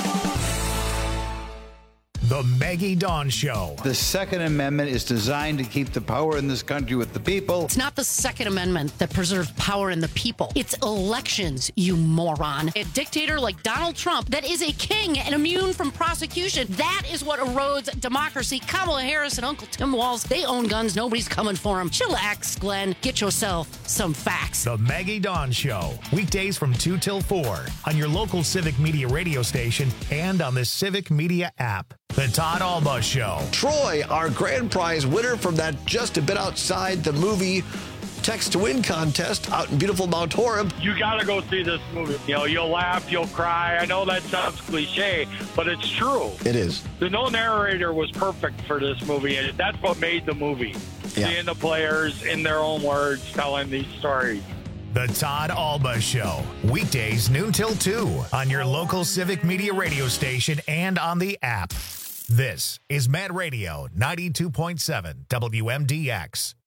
The Maggie Dawn Show. The Second Amendment is designed to keep the power in this country with the people. It's not the Second Amendment that preserves power in the people. It's elections, you moron. A dictator like Donald Trump that is a king and immune from prosecution. That is what erodes democracy. Kamala Harris and Uncle Tim Walz, they own guns. Nobody's coming for them. Chillax, Glenn. Get yourself some facts. The Maggie Dawn Show. Weekdays from two till four on your local Civic Media radio station and on the Civic Media app. The Todd Alba Show. Troy, our grand prize winner from that Just a Bit Outside the Movie Text to Win contest out in beautiful Mount Horeb. You got to go see this movie. You know, you'll laugh, you'll cry. I know that sounds cliche, but it's true. It is. The no narrator was perfect for this movie, and that's what made the movie. Yeah. Seeing the players in their own words telling these stories. The Todd Alba Show. Weekdays noon till two on your local Civic Media radio station and on the app. This is Mad Radio ninety-two point seven W M D X.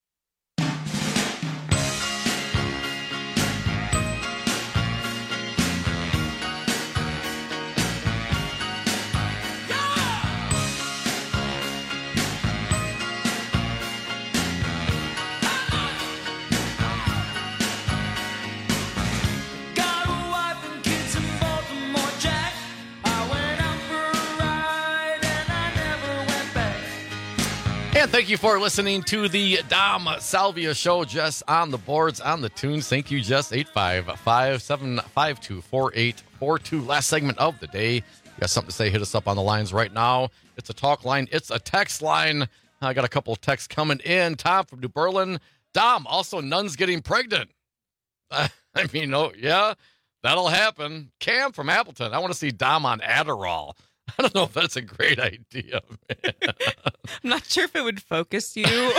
And thank you for listening to the Dom Salvia Show. Jess on the boards, on the tunes. Thank you, Jess. eight five five, seven five two, four eight four two. Last segment of the day. You got something to say, hit us up on the lines right now. It's a talk line. It's a text line. I got a couple of texts coming in. Tom from New Berlin. Dom, also nuns getting pregnant. I mean, oh, yeah, that'll happen. Cam from Appleton. I want to see Dom on Adderall. I don't know if that's a great idea, man. I'm not sure if it would focus you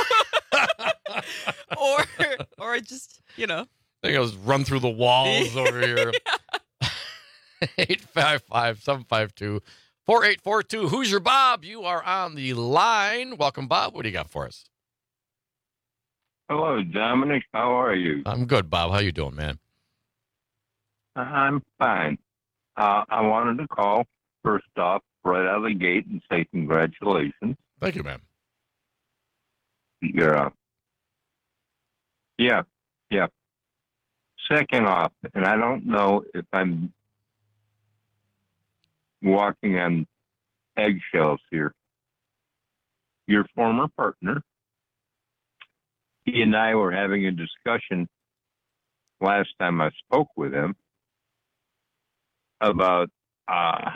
or or just, you know. I think I was run through the walls over here. eight five five, seven five two, four eight four two. Who's your Bob? You are on the line. Welcome, Bob. What do you got for us? Hello, Dominic. How are you? I'm good, Bob. How you doing, man? I'm fine. Uh, I wanted to call first off right out of the gate and say congratulations. Thank you, man. Yeah. Yeah. Yeah. Second off, and I don't know if I'm walking on eggshells here. Your former partner, he and I were having a discussion last time I spoke with him about uh,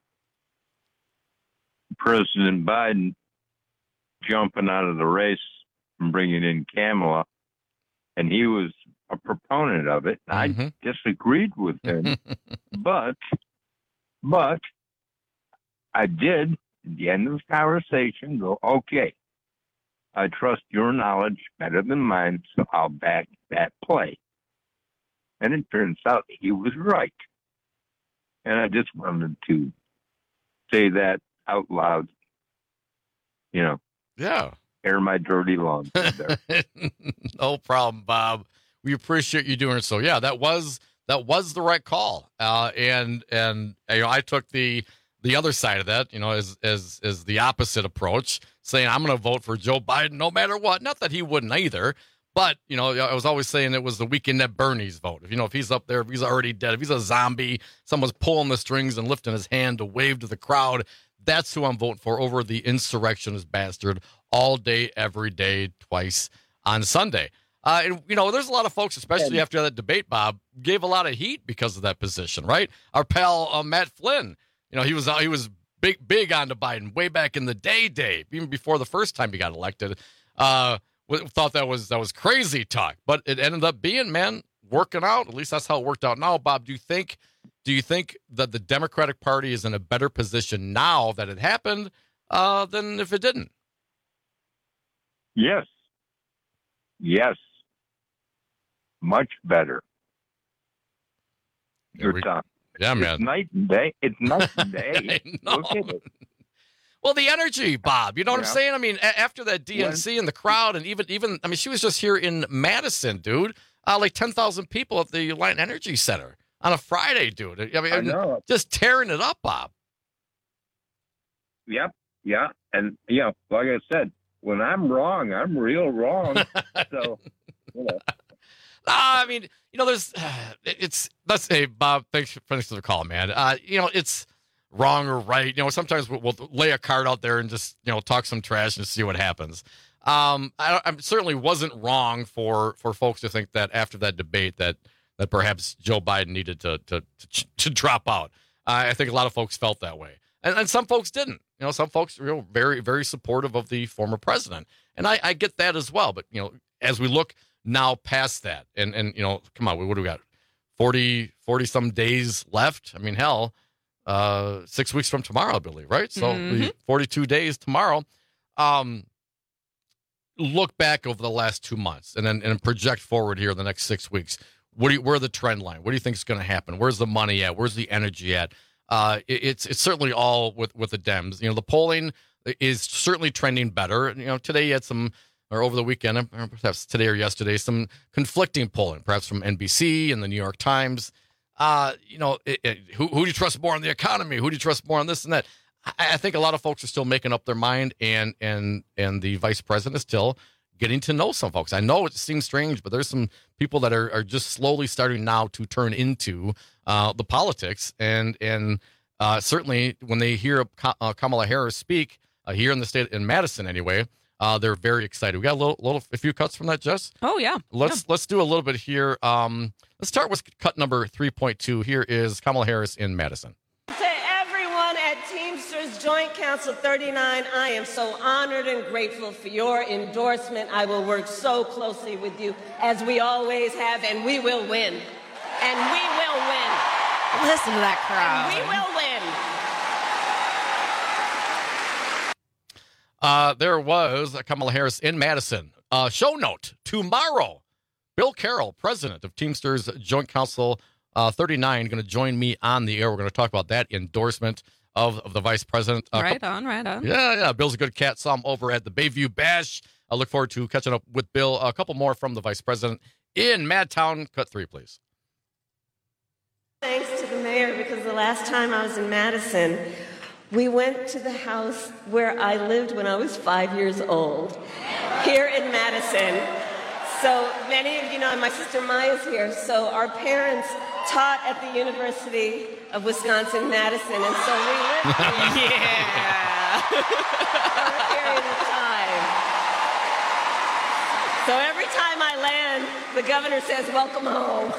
President Biden jumping out of the race and bringing in Kamala, and he was a proponent of it. Mm-hmm. I disagreed with him, but but I did at the end of the conversation go, okay, I trust your knowledge better than mine, so I'll back that play. And it turns out he was right. And I just wanted to say that out loud, you know. Yeah. Air my dirty laundry there. No problem, Bob. We appreciate you doing it. So yeah, that was that was the right call. Uh, and and you know, I took the the other side of that, you know, as as as the opposite approach, saying I'm going to vote for Joe Biden no matter what. Not that he wouldn't either, but you know, I was always saying it was the weekend at Bernie's vote. If you know, if he's up there, if he's already dead, if he's a zombie, someone's pulling the strings and lifting his hand to wave to the crowd, that's who I'm voting for over the insurrectionist bastard all day, every day, twice on Sunday. Uh, and, you know, there's a lot of folks, especially yeah. after that debate, Bob, gave a lot of heat because of that position, right? Our pal uh, Matt Flynn, you know, he was uh, he was big, big on to Biden way back in the day, day, even before the first time he got elected. Uh, thought that was that was crazy talk, but it ended up being, man, working out. At least that's how it worked out now. Bob, do you think do you think that the Democratic Party is in a better position now that it happened uh, than if it didn't? Yes. Yes. Much better. You're we, talking. Yeah, man. It's night and day. It's night and day. Look at it. Well, the energy, Bob. You know what yeah. I'm saying? I mean, a- after that D N C and the crowd, and even, even, I mean, she was just here in Madison, dude. Uh, like ten thousand people at the Light Energy Center on a Friday, dude. I mean, I know. Just tearing it up, Bob. Yep. Yeah. And, yeah, like I said, when I'm wrong, I'm real wrong. So, you know. I mean, you know, there's, it's, let's say, Bob, thanks, thanks for the call, man. Uh, you know, it's wrong or right. You know, sometimes we'll, we'll lay a card out there and just, you know, talk some trash and see what happens. Um, I, I certainly wasn't wrong for, for folks to think that after that debate that, that perhaps Joe Biden needed to, to, to, to drop out. Uh, I think a lot of folks felt that way. And, and some folks didn't. You know, some folks were you know, very, very supportive of the former president. And I, I get that as well. But, you know, as we look now past that, and, and you know, come on, what do we got? forty, forty some days left. I mean, hell, uh, six weeks from tomorrow, I believe, right? So Mm-hmm. forty-two days tomorrow. Um, look back over the last two months and then and project forward here the next six weeks. What do you, where the trend line? What do you think is going to happen? Where's the money at? Where's the energy at? Uh, it, it's it's certainly all with, with the Dems. You know, the polling is certainly trending better. You know, today you had some, or over the weekend, or perhaps today or yesterday, some conflicting polling, perhaps from N B C and the New York Times. Uh, you know, it, it, who, who do you trust more on the economy? Who do you trust more on this and that? I, I think a lot of folks are still making up their mind, and and and the vice president is still getting to know some folks. I know it seems strange, but there's some people that are, are just slowly starting now to turn into uh, the politics. And and uh, certainly when they hear uh, Kamala Harris speak uh, here in the state, in Madison anyway, uh, they're very excited. We got a little, little a few cuts from that, Jess? Oh, yeah. Let's yeah. let's do a little bit here. Um, let's start with cut number three point two. Here is Kamala Harris in Madison. At Teamsters Joint Council thirty-nine, I am so honored and grateful for your endorsement. I will work so closely with you, as we always have, and we will win. And we will win. Listen to that crowd. And we will win. Uh, there was Kamala Harris in Madison. Uh, show note, tomorrow, Bill Carroll, president of Teamsters Joint Council uh, thirty-nine, going to join me on the air. We're going to talk about that endorsement Of, of the vice president. Uh, right on, right on. Yeah, yeah. Bill's a good cat. Saw him over at the Bayview Bash. I look forward to catching up with Bill. A couple more from the vice president in Madtown. Cut three, please. Thanks to the mayor, because the last time I was in Madison, we went to the house where I lived when I was five years old, here in Madison. So many of you know, and my sister Maya's here, so our parents taught at the University of Wisconsin-Madison, and so we lived here yeah. for a period of time. So every time I land, the governor says, "Welcome home."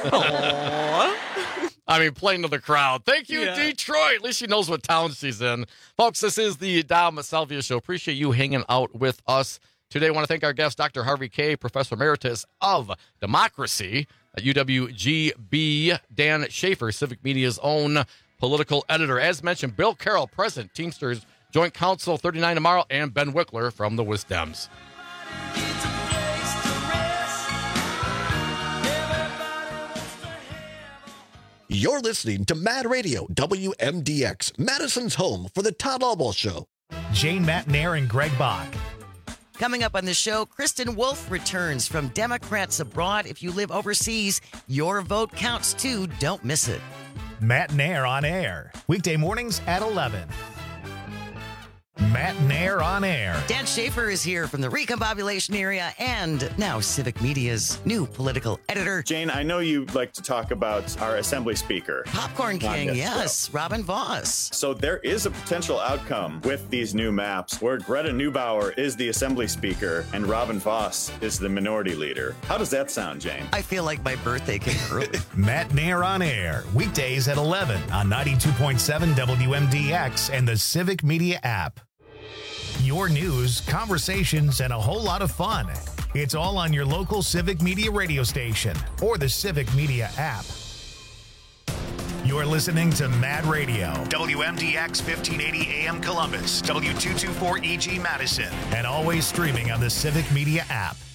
I mean, playing to the crowd. Thank you, Yeah. Detroit. At least she knows what town she's in. Folks, this is the Dom Salvia Show. Appreciate you hanging out with us today. I want to thank our guest, Doctor Harvey Kaye, Professor Emeritus of Democracy at U W G B, Dan Schaefer, Civic Media's own political editor. As mentioned, Bill Carroll, President, Teamsters Joint Council thirty-nine tomorrow, and Ben Wickler from the Wisdems. You're listening to Mad Radio, W M D X, Madison's home for the Todd Albaugh Show. Jane Matnair and Greg Bach. Coming up on the show, Kristen Wolf returns from Democrats Abroad. If you live overseas, your vote counts too. Don't miss it. Matt Nair on air. Weekday mornings at eleven. Matt Nair on air. Dan Schaefer is here from the Recombobulation area and now Civic Media's new political editor. Jane, I know you like to talk about our Assembly Speaker. Popcorn King, yes, show. Robin Voss. So there is a potential outcome with these new maps where Greta Neubauer is the Assembly Speaker and Robin Voss is the Minority Leader. How does that sound, Jane? I feel like my birthday came early. Matt Nair on air, weekdays at eleven on ninety-two point seven W M D X and the Civic Media app. Your news, conversations, and a whole lot of fun. It's all on your local Civic Media radio station or the Civic Media app. You're listening to Mad Radio, W M D X fifteen eighty A M Columbus, W two twenty-four E G Madison, and always streaming on the Civic Media app.